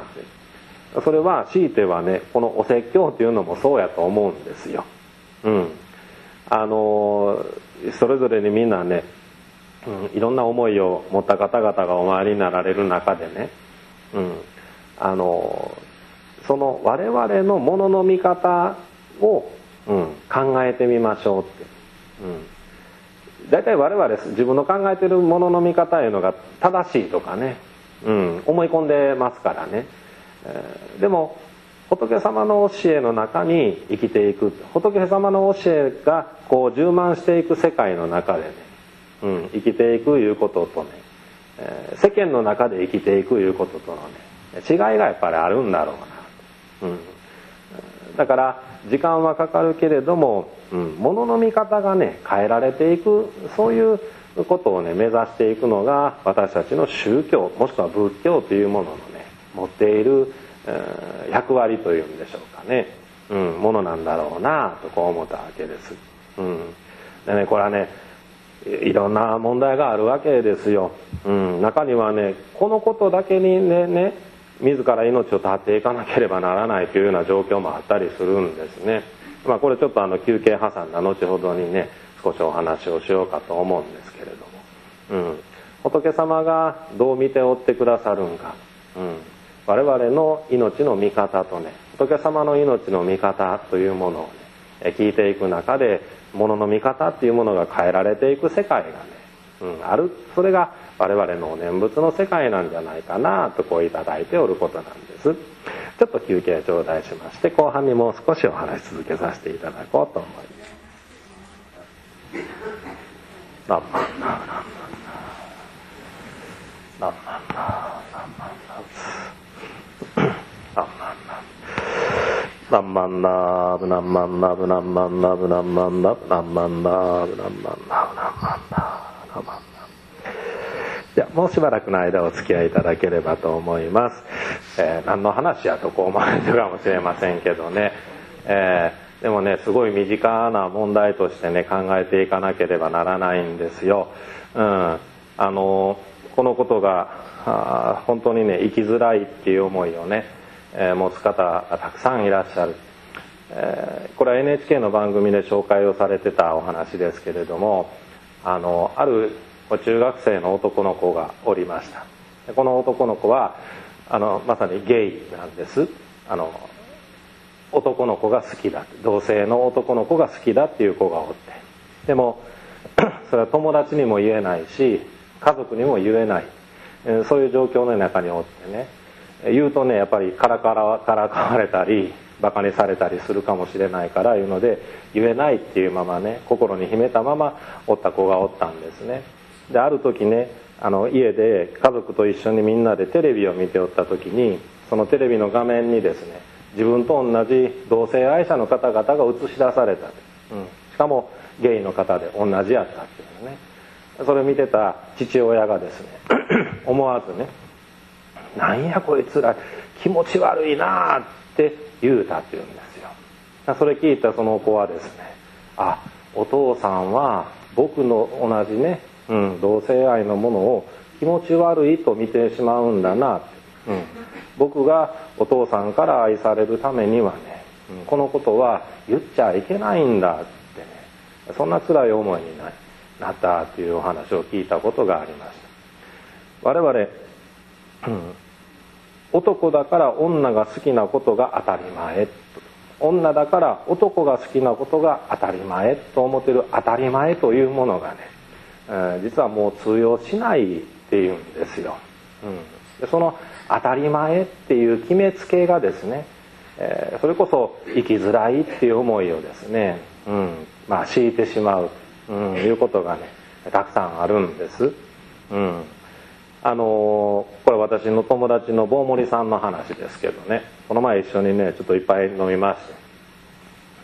それは強いてはねこのお説教というのもそうやと思うんですよ。うん、あのそれぞれにみんなね、うん、いろんな思いを持った方々がお参りになられる中でね、うん、あのその我々のものの見方を、うん、考えてみましょうって。うん、だいたい我々自分の考えているものの見方いうのが正しいとかね、うん、思い込んでますからね、えー、でも仏様の教えの中に生きていく、仏様の教えがこう充満していく世界の中でね、うん、生きていくいうこととね、えー、世間の中で生きていくいうこととのね違いがやっぱりあるんだろうな、うん、だから時間はかかるけれども、うん、物の見方がね変えられていく、そういうことをね目指していくのが私たちの宗教もしくは仏教というもののね持っている、えー、役割というんでしょうかね、うん、ものなんだろうなとこう思ったわけです。うん、でねこれはねいろんな問題があるわけですよ。うん、中にはねこのことだけにねね自ら命を絶っていかなければならないというような状況もあったりするんですね。まあこれちょっとあの休憩挟んだ後ほどにね少しお話をしようかと思うんですけれども、うん、仏様がどう見ておってくださるんか、うん、我々の命の見方とね仏様の命の見方というものをね聞いていく中でものの見方っていうものが変えられていく世界がね、うん、ある。それが我々の念仏の世界なんじゃないかなとこういただいておることなんです。ちょっと休憩頂戴しまして、後半にもう少しお話し続けさせていただこうと思います。ナンマンナナンマンナナンマンナナンマンナナンマンナブナンマンナブナンマンナブナンマンナブナンマンナブナンマンナブナンマンナブナンマンナ。じゃあもうしばらくの間お付き合いいただければと思います。えー、何の話やとこう思われてるかもしれませんけどね、えー、でもねすごい身近な問題としてね考えていかなければならないんですよ。うん、あのこのことがあ本当にね生きづらいっていう思いをね、えー、持つ方がたくさんいらっしゃる。えー、これは エヌエイチケー の番組で紹介をされてたお話ですけれども、あのある中学生の男の子がおりました。この男の子はあのまさにゲイなんです。あの男の子が好きだ、同性の男の子が好きだっていう子がおって、でもそれは友達にも言えないし家族にも言えない、そういう状況の中におってね、言うとねやっぱりからからからかわれたりバカにされたりするかもしれないからいうので言えないっていうままね心に秘めたままおった子がおったんですね。である時ねあの家で家族と一緒にみんなでテレビを見ておった時に、そのテレビの画面にですね自分と同じ同性愛者の方々が映し出された、うん、しかもゲイの方で同じやったっていうね、それを見てた父親がですね思わずね「なんやこいつら気持ち悪いな」って言うたっていうんですよ。それ聞いたその子はですね、あ、お父さんは僕の同じね、うん、同性愛のものを気持ち悪いと見てしまうんだなって、うん、僕がお父さんから愛されるためにはね、うん、このことは言っちゃいけないんだってね、そんな辛い思いになったっていうお話を聞いたことがありました。我々、うん、男だから女が好きなことが当たり前、女だから男が好きなことが当たり前と思っている当たり前というものがね、えー、実はもう通用しないっていうんですよ。うん、でその当たり前っていう決めつけがですね、えー、それこそ生きづらいっていう思いをですね、うん、まあ強いてしまう、うん、いうことがねたくさんあるんです。うん、あのー、これ私の友達の坊森さんの話ですけどね、この前一緒にねちょっといっぱい飲みまして、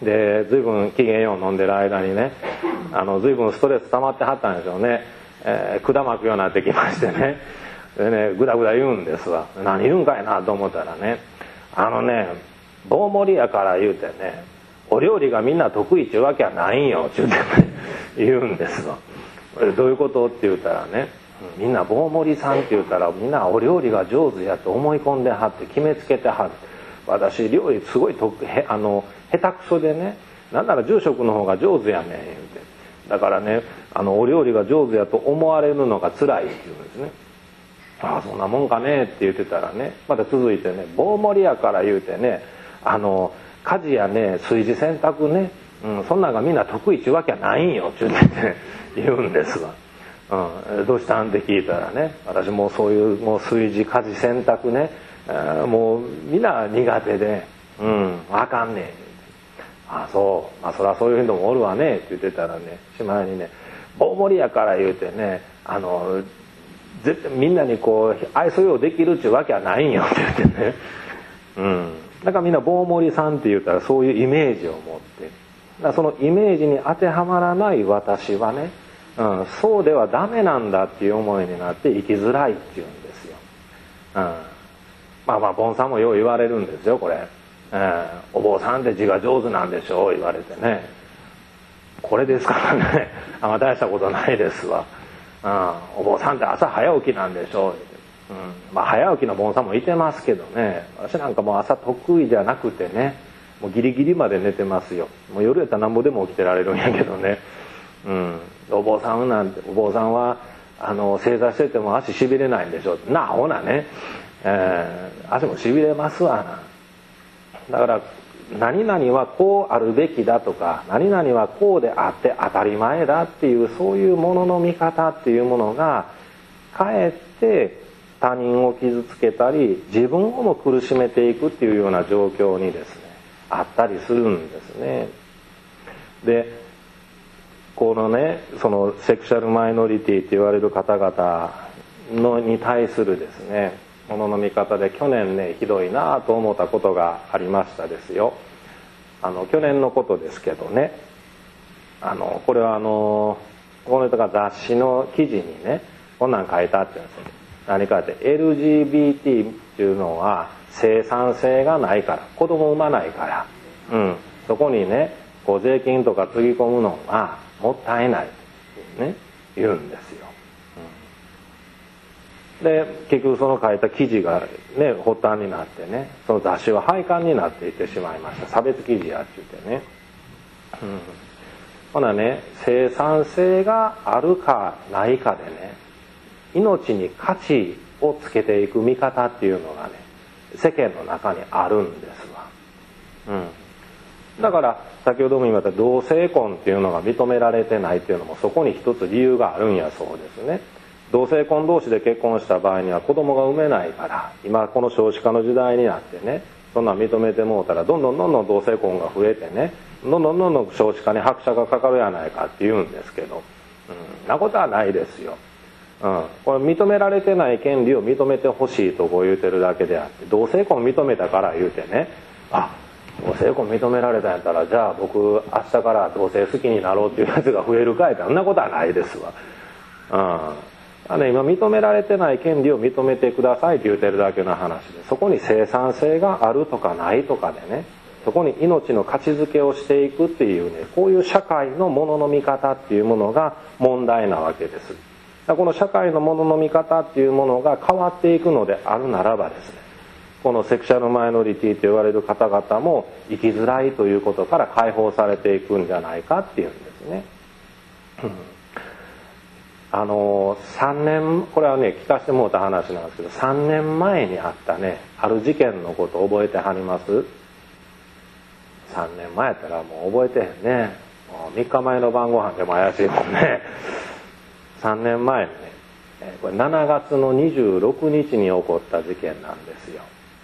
で随分機嫌よう飲んでる間にね、あの随分ストレス溜まってはったんでしょうね、えー、管巻くようになってきましてね、でねぐだぐだ言うんですわ。何言うんかいなと思ったらね、あのね坊森やから言うてねお料理がみんな得意っちゅうわけはないんよって言うて、ね、言うんですわ。どういうことって言ったらね、みんな坊森さんって言ったらみんなお料理が上手やと思い込んではって決めつけてはる。私料理すごい得へあの下手くそでね、なんなら住職の方が上手やねん言うて、だからねあのお料理が上手やと思われるのが辛いって言うんですね。ああそんなもんかねって言ってたらね、また続いてね、坊森やから言うてねあの家事やね炊事洗濯ね、うん、そんなんがみんな得意っちゅうわけはないんよって言って、ね、言うんですわ。うん、どうしたんって聞いたらね、私もうそういうもう炊事家事洗濯ね、もうみんな苦手で、うん、あかんねん。ああそう、まあそりゃそういう人もおるわねって言ってたらね、しまいにね、大盛りやから言うてね、あの絶対みんなにこう愛想ようできるっちゅうわけはないんよって言ってね、うん、だからみんな棒盛りさんって言ったらそういうイメージを持って、だからそのイメージに当てはまらない私はね、うん、そうではダメなんだっていう思いになって生きづらいっていうんですよ。うん、まあまあボンさんもよう言われるんですよこれ、うん、お坊さんって字が上手なんでしょう言われてね、これですからねあんま大したことないですわ。うん、お坊さんって朝早起きなんでしょう、うん、まあ早起きの坊さんもいてますけどね、私なんかもう朝得意じゃなくてね、もうギリギリまで寝てますよ。もう夜やったらなんぼでも起きてられるんやけどね、うん、お坊さんなんてお坊さんはあの正座してても足しびれないんでしょうなあほなね、えー、足もしびれますわな。だから何々はこうあるべきだとか何々はこうであって当たり前だっていうそういうものの見方っていうものがかえって他人を傷つけたり自分をも苦しめていくっていうような状況にですねあったりするんですね。でこのねそのセクシャルマイノリティって言われる方々のに対するですねものの見方で去年ねひどいなと思ったことがありましたですよ。あの去年のことですけどねあのこれはあのこの人が雑誌の記事にねこんなん書いてあってんですよ。何かって エルジービーティー っていうのは生産性がないから子供産まないから、うん、そこにねこう税金とかつぎ込むのがもったいないってね言うんですよ。で結局その書いた記事がね発端になってねその雑誌は廃刊になっていってしまいました。差別記事やって言ってね、うん、ほなね生産性があるかないかでね命に価値をつけていく見方っていうのがね世間の中にあるんですわ、うん、だから先ほども言いました同性婚っていうのが認められてないっていうのもそこに一つ理由があるんやそうですね。同性婚同士で結婚した場合には子供が産めないから今この少子化の時代になってねそんなん認めてもうたらどんどんどんどん同性婚が増えてねどんどんどんどん少子化に拍車がかかるやないかって言うんですけど、うん、なことはないですよ、うん、これ認められてない権利を認めてほしいとこう言うてるだけであって同性婚認めたから言うてねあ同性婚認められたんやったらじゃあ僕明日から同性好きになろうっていうやつが増えるかいってあんなことはないですわ、うんあの今認められてない権利を認めてくださいって言うてるだけの話でそこに生産性があるとかないとかでねそこに命の価値づけをしていくっていうねこういう社会のものの見方っていうものが問題なわけです。この社会のものの見方っていうものが変わっていくのであるならばですねこのセクシャルマイノリティと言われる方々も生きづらいということから解放されていくんじゃないかっていうんですね。あのさんねんこれはね聞かせてもらった話なんですけどさんねんまえにあったねある事件のこと覚えてはります？さんねんまえやったらもう覚えてへんね。もうみっかまえの晩ご飯でも怪しいもんね。さんねんまえにねこれしちがつのにじゅうろくにちに起こった事件なんですよ。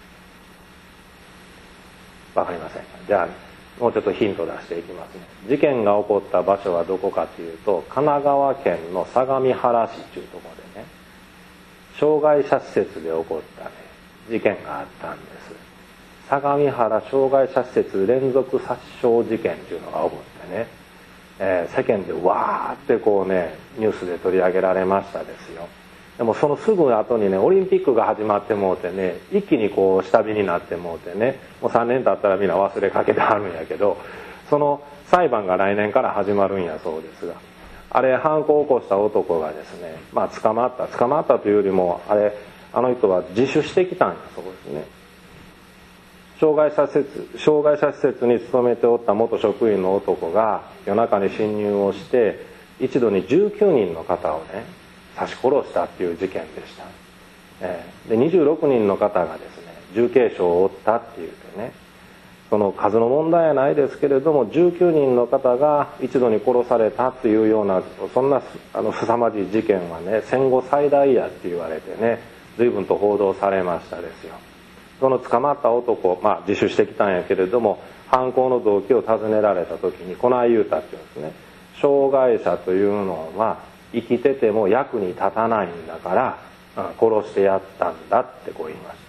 わかりませんか？じゃあもうちょっとヒント出していきますね。事件が起こった場所はどこかというと神奈川県の相模原市というところでね障害者施設で起こったね事件があったんです。相模原障害者施設連続殺傷事件というのが起こってね、えー、世間でわーってこうねニュースで取り上げられましたですよ。でもそのすぐ後にねオリンピックが始まってもうてね一気にこう下火になってもうてねもうさんねん経ったらみんな忘れかけてはるんやけどその裁判が来年から始まるんやそうですがあれ犯行を起こした男がですねまあ捕まった捕まったというよりもあれあの人は自首してきたんやそうですね。障害者施設障害者施設に勤めておった元職員の男が夜中に侵入をして一度にじゅうきゅうにんの方をね刺し殺したっていう事件でした、えー、でにじゅうろくにんの方がですね重軽傷を負ったっていうてねその数の問題はないですけれどもじゅうきゅうにんの方が一度に殺されたっていうようなそんなあの凄まじい事件はね戦後最大やって言われてね随分と報道されましたですよ。その捕まった男、まあ、自首してきたんやけれども犯行の動機を尋ねられた時にこない言うたっていうんですね。障害者というのは生きてても役に立たないんだから殺してやったんだってこう言いました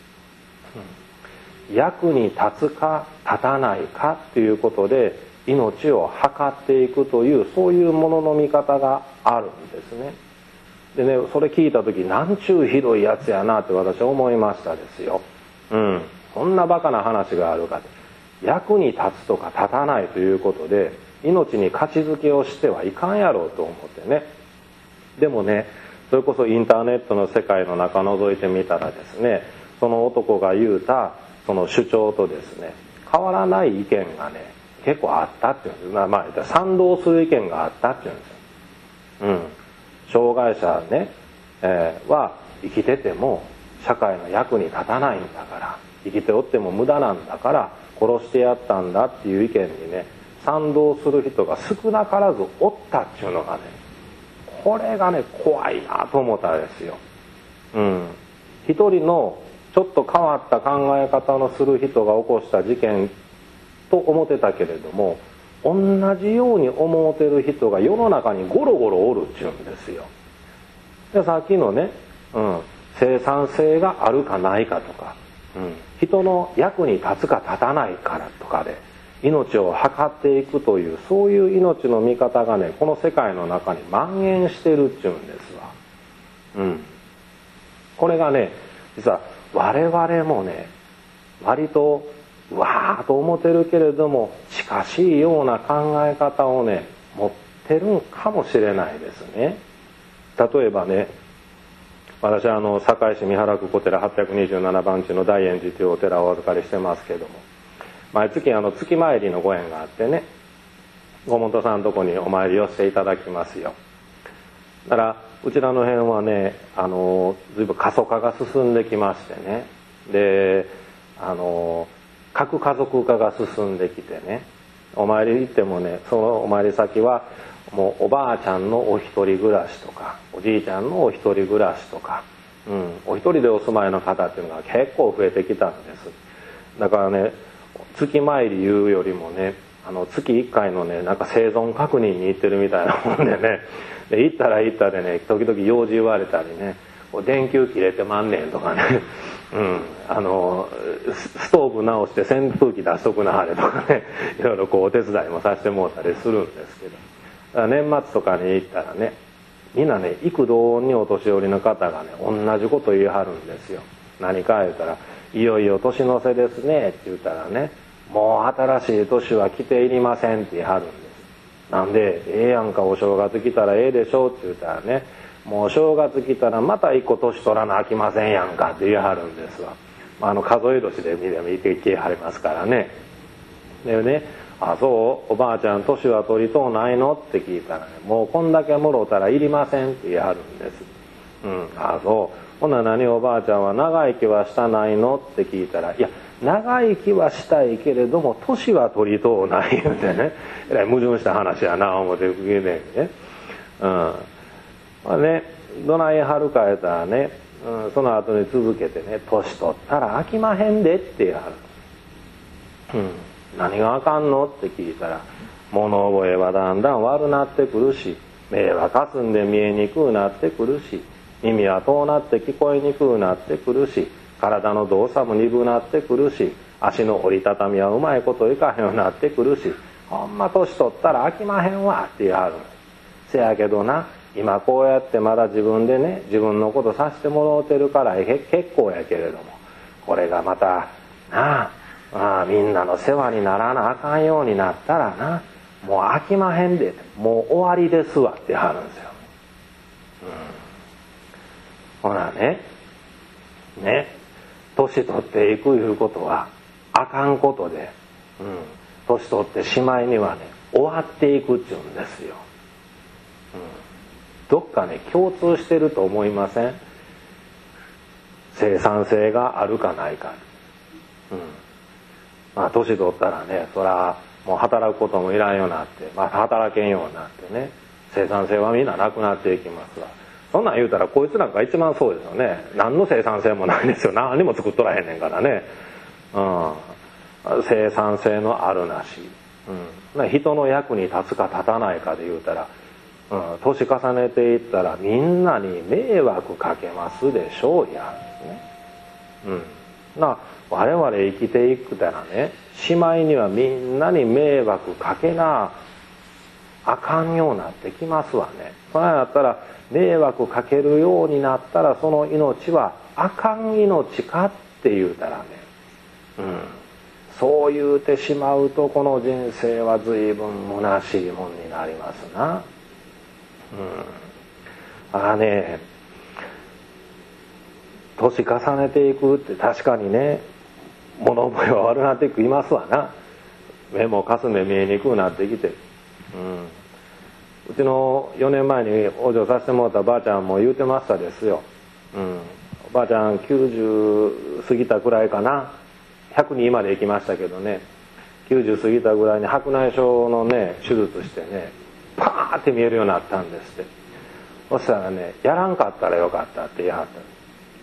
、うん、役に立つか立たないかっていうことで命を測っていくというそういうものの見方があるんですね。でねそれ聞いた時なんちゅうひどいやつやなって私は思いましたですよ。うんそんなバカな話があるかって役に立つとか立たないということで命に価値づけをしてはいかんやろうと思ってね。でもねそれこそインターネットの世界の中覗いてみたらですねその男が言うたその主張とですね変わらない意見がね結構あったっていうんです。まあ、まあ、賛同する意見があったっていうんですよ。うん障害者ね、えー、は生きてても社会の役に立たないんだから生きておっても無駄なんだから殺してやったんだっていう意見にね賛同する人が少なからずおったっていうのがね、これがね怖いなと思ったんですよ。うん、一人のちょっと変わった考え方のする人が起こした事件と思ってたけれども、同じように思ってる人が世の中にゴロゴロおるっちゅうんですよ。でさっきのね、うん、生産性があるかないかとか、うん、人の役に立つか立たないからとかで命を測っていくという、そういう命の見方がねこの世界の中に蔓延してるっちゅうんですわ。うん、これがね実は我々もね割とわーっと思ってるけれども近しいような考え方をね持ってるんかもしれないですね。例えばね、私はあの堺市三原区小寺はっぴゃくにじゅうななばん地の大円寺というお寺をお預かりしてますけれども、毎月あの月参りのご縁があってね、ご門徒さんのとこにお参りをしていただきますよ。だからうちらの辺はね、あの随分過疎化が進んできましてね、であの核家族化が進んできてね、お参り行ってもねそのお参り先はもうおばあちゃんのお一人暮らしとかおじいちゃんのお一人暮らしとか、うん、お一人でお住まいの方っていうのが結構増えてきたんです。だからね月参り言うよりもね、あの月いっかいのねなんか生存確認に行ってるみたいなもんでね、で行ったら行ったでね時々用事言われたりね、電球切れてまんねんとかねうん、あのストーブ直して扇風機出しとくなはれとかね、いろいろこうお手伝いもさせてもらったりするんですけど、だから年末とかに行ったらねみんなね幾度にお年寄りの方がね同じこと言いはるんですよ。何か言うたら「いよいよ年の瀬ですね」って言ったらね「もう新しい年は来ていりません」って言いはるんです。なんで「ええやんかお正月来たらええでしょ」って言ったらね「もう正月来たらまた一個年取らなあきませんやんか」って言いはるんですわ。あの数え年で見て見てきはりますからね。でね「あそうおばあちゃん年は取りとうないの?」って聞いたらね「もうこんだけもろたらいりません」って言いはるんです。うん、あそうほんなら何おばあちゃんは長生きはしたないのって聞いたら「いや長生きはしたいけれども年は取りとうない」言うてね、えらい矛盾した話やな思って聞いてんね。うん、まあねどないはるか言うたらね、うん、その後に続けてね「年取ったら飽きまへんで」って言いはる。うん、何があかんのって聞いたら物覚えはだんだん悪なってくるし、目はかすんで見えにくくなってくるし、耳は遠なって聞こえにくくなってくるし、体の動作も鈍なってくるし、足の折りたたみはうまいこといかへんようになってくるし、ほんま年取ったら飽きまへんわって言いはる。せやけどな今こうやってまだ自分でね自分のことさせてもらうてるから結構やけれども、これがまたなあまあみんなの世話にならなあかんようになったらなもう飽きまへんでもう終わりですわって言いはるんですよ。うん、ほらねね年取っていくいうことはあかんことで、うん、年取ってしまいにはね終わっていくっちゅうんですよ。うん、どっかね共通してると思いません？生産性があるかないか。うん、まあ年取ったらねそらもう働くこともいらんようになって、まあ、働けんようになってね生産性はみんななくなっていきますわ。そんなん言うたらこいつなんか一番そうですよね。何の生産性もないんですよ。何にも作っとらへんねんからね。うん、生産性のあるなし、うん、人の役に立つか立たないかで言うたら、うん、年重ねていったらみんなに迷惑かけますでしょうや、ね。うん、な我々生きていくたらねしまいにはみんなに迷惑かけなあかんようになってきますわね。それやったら迷惑かけるようになったらその命はあかん命かって言うたらね、うん、そう言うてしまうとこの人生は随分虚しいもんになりますな。うん、ああね年重ねていくって確かにね物覚えは悪なっていくいますわな。目もかすめ見えにくくなってきて、うん、うちのよねんまえに往生させてもらったばあちゃんも言うてましたですよ。うん、おばあちゃんきゅうじゅう過ぎたくらいかな。 ひゃくにまで行きましたけどね、きゅうじゅう過ぎたぐらいに白内障のね手術してねパーって見えるようになったんですって。そしたらね、やらんかったらよかったって言いはった。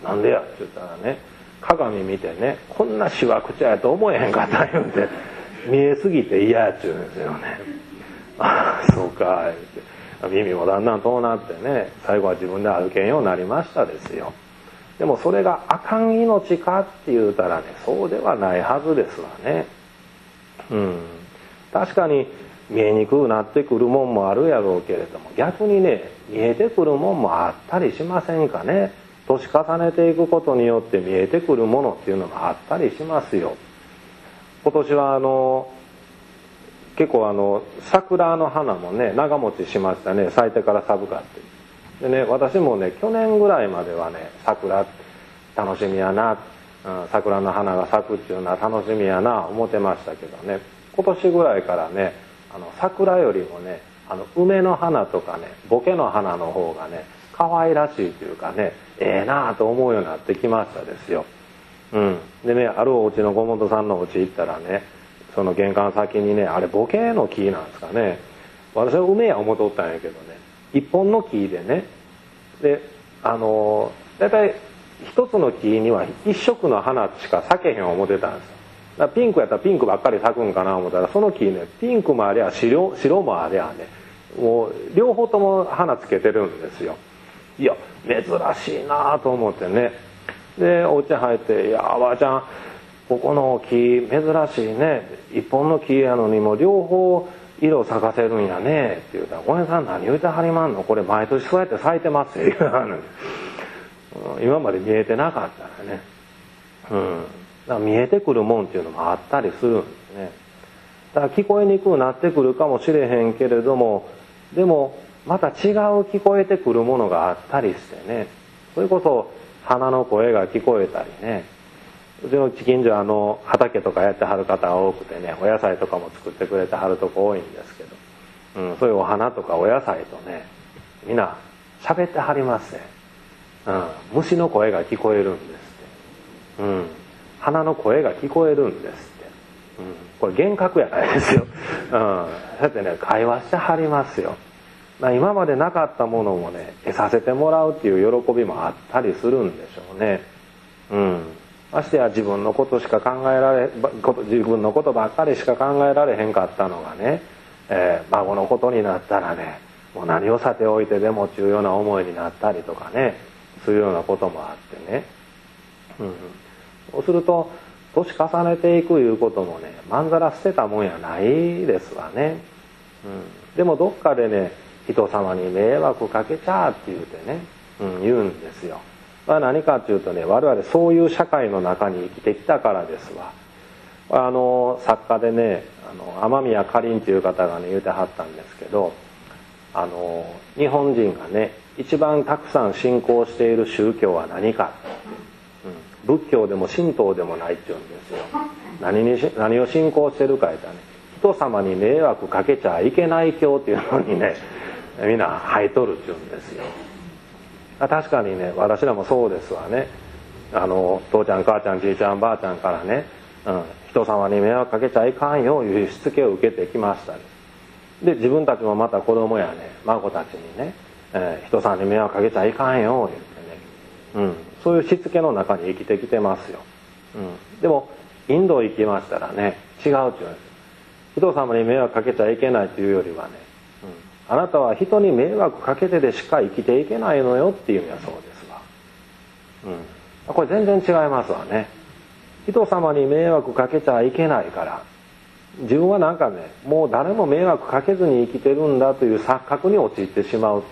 なんでやって言ったらね、鏡見てね、こんなしわくちゃやと思えへんかった言うて、見えすぎて嫌やっちゅうんですよね。ああそうかって、耳もだんだん遠なってね、最後は自分で歩けんようになりましたですよ。でもそれがあかん命かって言うたらね、そうではないはずですわね。うん、確かに見えにくくなってくるもんもあるやろうけれども、逆にね見えてくるもんもあったりしませんかね。年重ねていくことによって見えてくるものっていうのもあったりしますよ。今年はあの結構あの桜の花もね長持ちしましたね。咲いてから寒かってでね、私もね去年ぐらいまではね桜楽しみやな、うん、桜の花が咲くっていうのは楽しみやな思ってましたけどね、今年ぐらいからねあの桜よりもねあの梅の花とかねボケの花の方がね可愛らしいというかね、ええなあと思うようになってきましたですよ。うん、でね、あるお家のご本さんのお家行ったらね、その玄関先にね、あれボケの木なんですかね、私は梅や思っとったんやけどね、一本の木でね、であの大体一つの木には一色の花しか咲けへん思ってたんですよ。だからピンクやったらピンクばっかり咲くんかな思ったら、その木ねピンクもありゃ 白, 白もありゃね、もう両方とも花つけてるんですよ。いや珍しいなと思ってね、でお家入って「いやおばあちゃんここの木珍しいね、一本の木やのにも両方色咲かせるんやね」って言うたら「ごめんさん何言うてはりまんの、これ毎年そうやって咲いてますよ」言うのに今まで見えてなかったらね、うん、だから見えてくるもんっていうのもあったりするんですね。だから聞こえにくくなってくるかもしれへんけれども、でもまた違う聞こえてくるものがあったりしてね、それこそ花の声が聞こえたりね、うちの近所あの畑とかやってはる方が多くてね、お野菜とかも作ってくれてはるとこ多いんですけど、うん、そういうお花とかお野菜とねみんな喋ってはりますね、うん、虫の声が聞こえるんですって、うん、花の声が聞こえるんですって、うん、これ幻覚やないですよ、うん、そうやってね会話してはりますよ。今までなかったものもね得させてもらうっていう喜びもあったりするんでしょうね。うん、ましてや自分のことしか考えられ自分のことばっかりしか考えられへんかったのがね、えー、孫のことになったらねもう何をさておいてでも重要な思いになったりとかね、そういうようなこともあってね、うん、そうすると年重ねていくいうこともねまんざら捨てたもんやないですわね。うん、でもどっかでね人様に迷惑かけちゃーって言うてね、うん、言うんですよ。まあ、何かっていうとね、我々そういう社会の中に生きてきたからですわ。あの作家でね、あの雨宮かりんっていう方がね言うてはったんですけど、あの日本人がね一番たくさん信仰している宗教は何か、うん、仏教でも神道でもないって言うんですよ。何にし何を信仰してるか言ったらね、人様に迷惑かけちゃいけない教っていうのにねみんな入っとるって言うんですよ。確かにね私らもそうですわね。あの父ちゃん母ちゃんじいちゃんばあちゃんからね、うん、人様に迷惑かけちゃいかんよいうしつけを受けてきました。で自分たちもまた子供やね孫たちにね、えー、人さんに迷惑かけちゃいかんよ言ってね、うん、そういうしつけの中に生きてきてますよ。うん、でもインド行きましたらね違うって言うんです。人様に迷惑かけちゃいけないというよりはね、うん、あなたは人に迷惑かけてでしか生きていけないのよっていう意味はそうですわ。うん、これ全然違いますわね。人様に迷惑かけちゃいけないから自分はなんかねもう誰も迷惑かけずに生きてるんだという錯覚に陥ってしまうって。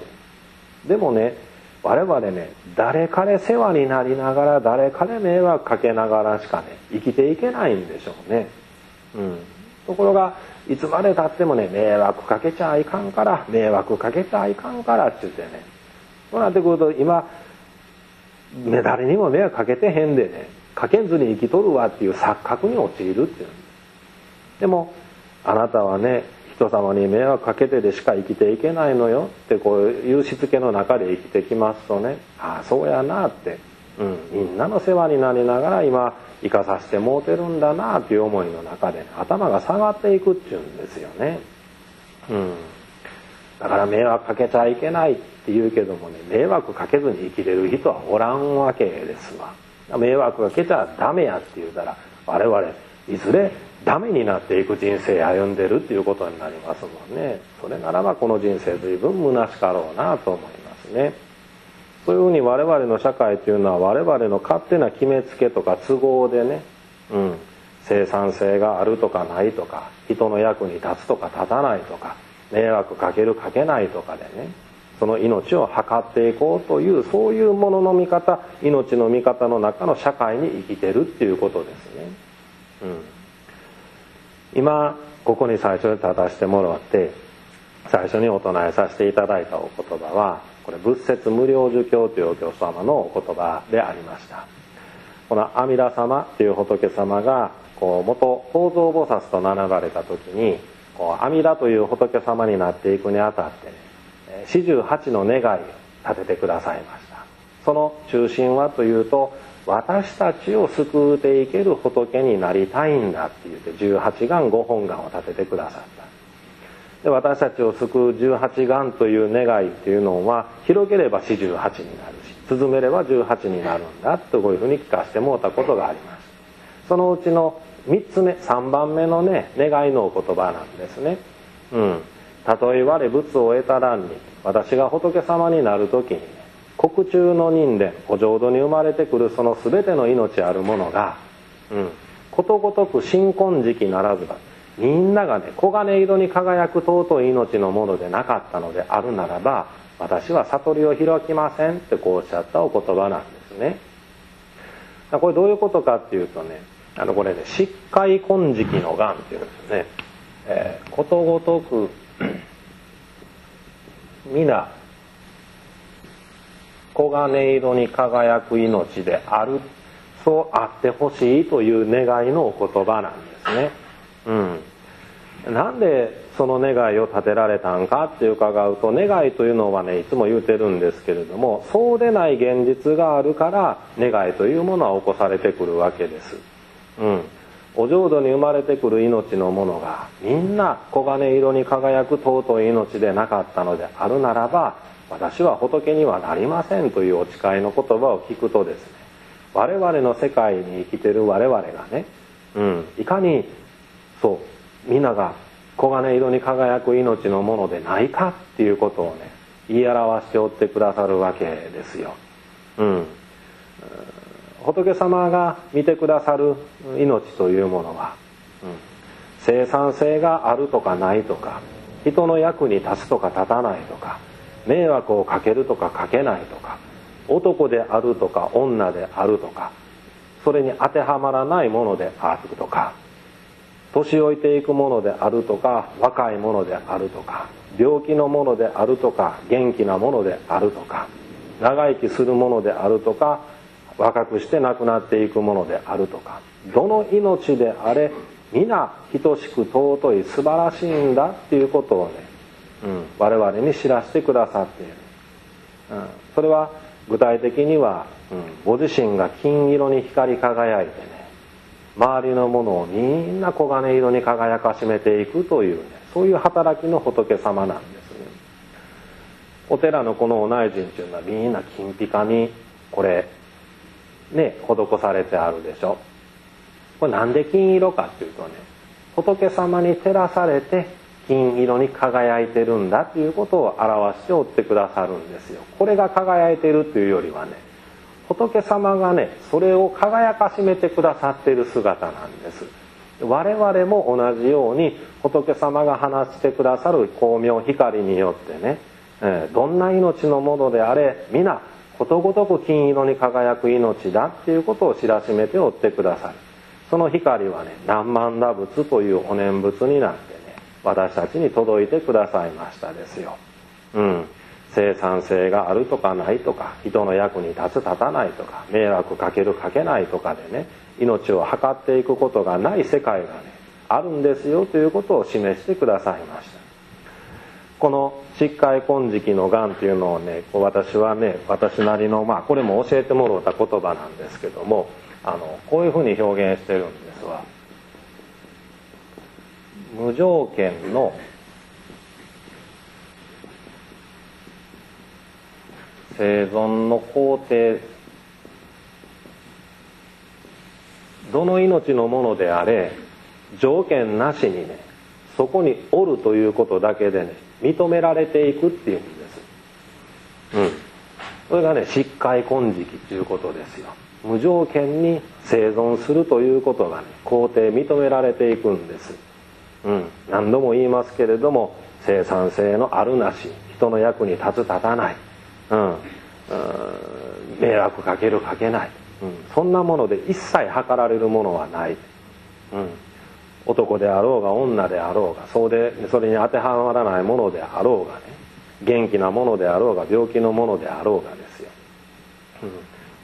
でもね我々ね誰かで世話になりながら誰かで迷惑かけながらしかね生きていけないんでしょうね。うん、ところがいつまでたってもね迷惑かけちゃいかんから迷惑かけちゃいかんからって言ってね、そうなってくると今誰にも迷惑かけてへんでねかけずに生きとるわっていう錯覚に陥るっていうんです。でもあなたはね人様に迷惑かけてでしか生きていけないのよってこういうしつけの中で生きてきますとね、ああそうやなって、うん、みんなの世話になりながら今生かさせてもうてるんだなという思いの中で、ね、頭が下がっていくっていうんですよね。うん、だから迷惑かけちゃいけないって言うけどもね、迷惑かけずに生きれる人はおらんわけですわ。迷惑かけちゃダメやって言うたら、我々いずれダメになっていく人生歩んでるっていうことになりますもんね。それならばこの人生随分虚しかろうなと思いますね。そういうふうに我々の社会というのは我々の勝手な決めつけとか都合でね、うん、生産性があるとかないとか、人の役に立つとか立たないとか、迷惑かけるかけないとかでね、その命を測っていこうという、そういうものの見方、命の見方の中の社会に生きてるっていうことですね。うん、今ここに最初に立たせてもらって最初にお唱えさせていただいたお言葉は、これ仏説無量寿経というお経様のお言葉でありました。この阿弥陀様という仏様がこう元法蔵菩薩と名乗られた時に、こう阿弥陀という仏様になっていくにあたってね、四十八の願いを立ててくださいました。その中心はというと、私たちを救うていける仏になりたいんだって言って十八願五本願を立ててくださった。で、私たちを救う十八願という願いっていうのは広げれば四十八になるし、縮めれば十八になるんだとこういうふうに聞かせてもらったことがあります。そのうちの三つ目、三番目のね、願いのお言葉なんですね。うん。たとえ我仏を得たらんに、私が仏様になるときにね、国中の人間、お浄土に生まれてくるその全ての命あるものが、うん、ことごとく新婚時期ならずば、みんながね、黄金色に輝く尊い命のものでなかったのであるならば、私は悟りを開きませんってこうおっしゃったお言葉なんですね。これどういうことかっていうとね、あのこれね、疾海金色の願っていうんですね。えー、ことごとく皆黄金色に輝く命である、そうあってほしいという願いのお言葉なんですね。うん、なんでその願いを立てられたんかって伺うと、願いというのはね、いつも言うてるんですけれども、そうでない現実があるから願いというものは起こされてくるわけです。うん、お浄土に生まれてくる命のものがみんな黄金色に輝く尊い命でなかったのであるならば、私は仏にはなりませんというお誓いの言葉を聞くとですね、我々の世界に生きてる我々がね、うん、いかにそう皆が黄金色に輝く命のものでないかっていうことをね、言い表しておってくださるわけですよ。うん、仏様が見てくださる命というものは、うん、生産性があるとかないとか、人の役に立つとか立たないとか、迷惑をかけるとかかけないとか、男であるとか女であるとか、それに当てはまらないものであるとか、年老いていくものであるとか、若いものであるとか、病気のものであるとか、元気なものであるとか、長生きするものであるとか、若くして亡くなっていくものであるとか、どの命であれ皆等しく尊い素晴らしいんだっていうことをね、うん、我々に知らせてくださっている。うん、それは具体的には、うん、ご自身が金色に光り輝いてね、周りのものをみんな黄金色に輝かしめていくというね、そういう働きの仏様なんですね。お寺のこのお内陣というのはみんな金ピカにこれね施されてあるでしょ。これなんで金色かっていうとね、仏様に照らされて金色に輝いてるんだということを表しておってくださるんですよ。これが輝いてるというよりはね、仏様がねそれを輝かしめてくださっている姿なんです。我々も同じように仏様が放してくださる光明光によってね、えー、どんな命のものであれ皆ことごとく金色に輝く命だっていうことを知らしめておってくださる。その光はね何万打仏というお念仏になってね、私たちに届いてくださいましたですよ。うん、生産性があるとかないとか、人の役に立つ立たないとか、迷惑かけるかけないとかでね、命を図っていくことがない世界がねあるんですよということを示してくださいました。この疾海金色の願というのをね、私はね私なりの、まあこれも教えてもらった言葉なんですけども、 あのこういうふうに表現してるんですわ。無条件の生存の工程、どの命のものであれ条件なしにね、そこにおるということだけでね認められていくっていうんです。うん、それがね疾海金色ということですよ。無条件に生存するということがね工程認められていくんです。うん、何度も言いますけれども、生産性のあるなし、人の役に立つ立たない、うん、うん迷惑かけるかけない、うん、そんなもので一切測られるものはない、うん、男であろうが女であろうが、そうでそれに当てはまらないものであろうがね、元気なものであろうが病気のものであろうがですよ、うん、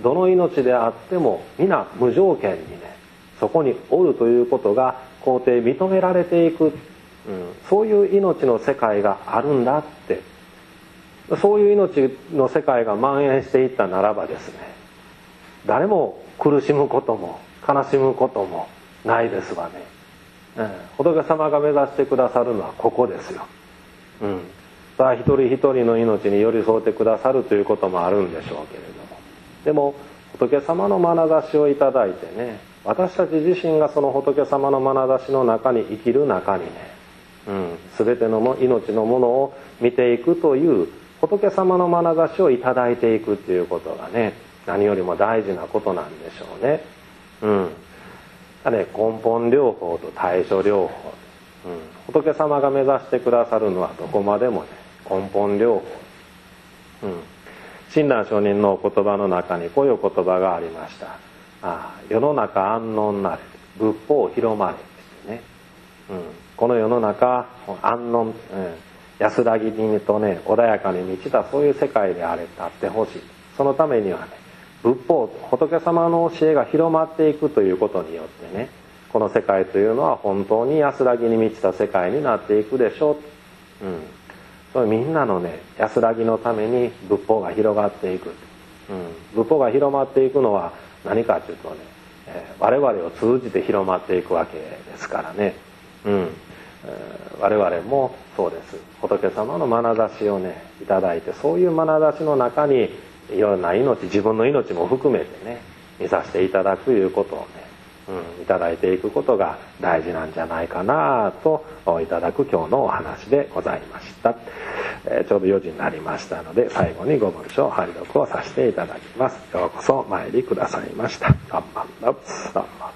どの命であっても皆無条件にねそこにおるということが肯定認められていく、うん、そういう命の世界があるんだって、そういう命の世界が蔓延していったならばですね、誰も苦しむことも悲しむこともないですわね、うん、仏様が目指してくださるのはここですよ、うん、さあ一人一人の命に寄り添ってくださるということもあるんでしょうけれども、でも仏様の眼差しをいただいてね、私たち自身がその仏様の眼差しの中に生きる中にね、うん、全てのも命のものを見ていくという仏様の眼差しをいただいていくっていうことがね、何よりも大事なことなんでしょうね。うん、だね根本療法と対処療法、うん、仏様が目指してくださるのはどこまでもね根本療法、うん、親鸞上人のお言葉の中にこういう言葉がありました。ああ世の中安穏なれ、仏法広まれってね、うん、この世の中安穏、うん、安らぎにとね穏やかに満ちたそういう世界であれあってほしい。そのためにはね仏法、仏様の教えが広まっていくということによってね、この世界というのは本当に安らぎに満ちた世界になっていくでしょう、うん、それみんなのね安らぎのために仏法が広がっていく、うん、仏法が広まっていくのは何かというとね、えー、我々を通じて広まっていくわけですからね、うん、えー、我々もそうです。仏様の眼差しをねいただいて、そういう眼差しの中にいろんな命、自分の命も含めてね見させていただくということをね、うん、いただいていくことが大事なんじゃないかなといただく今日のお話でございました。えー、ちょうどよじになりましたので、最後にご文章拝読をさせていただきます。ようこそお参りくださいました。サンマンダブサンマン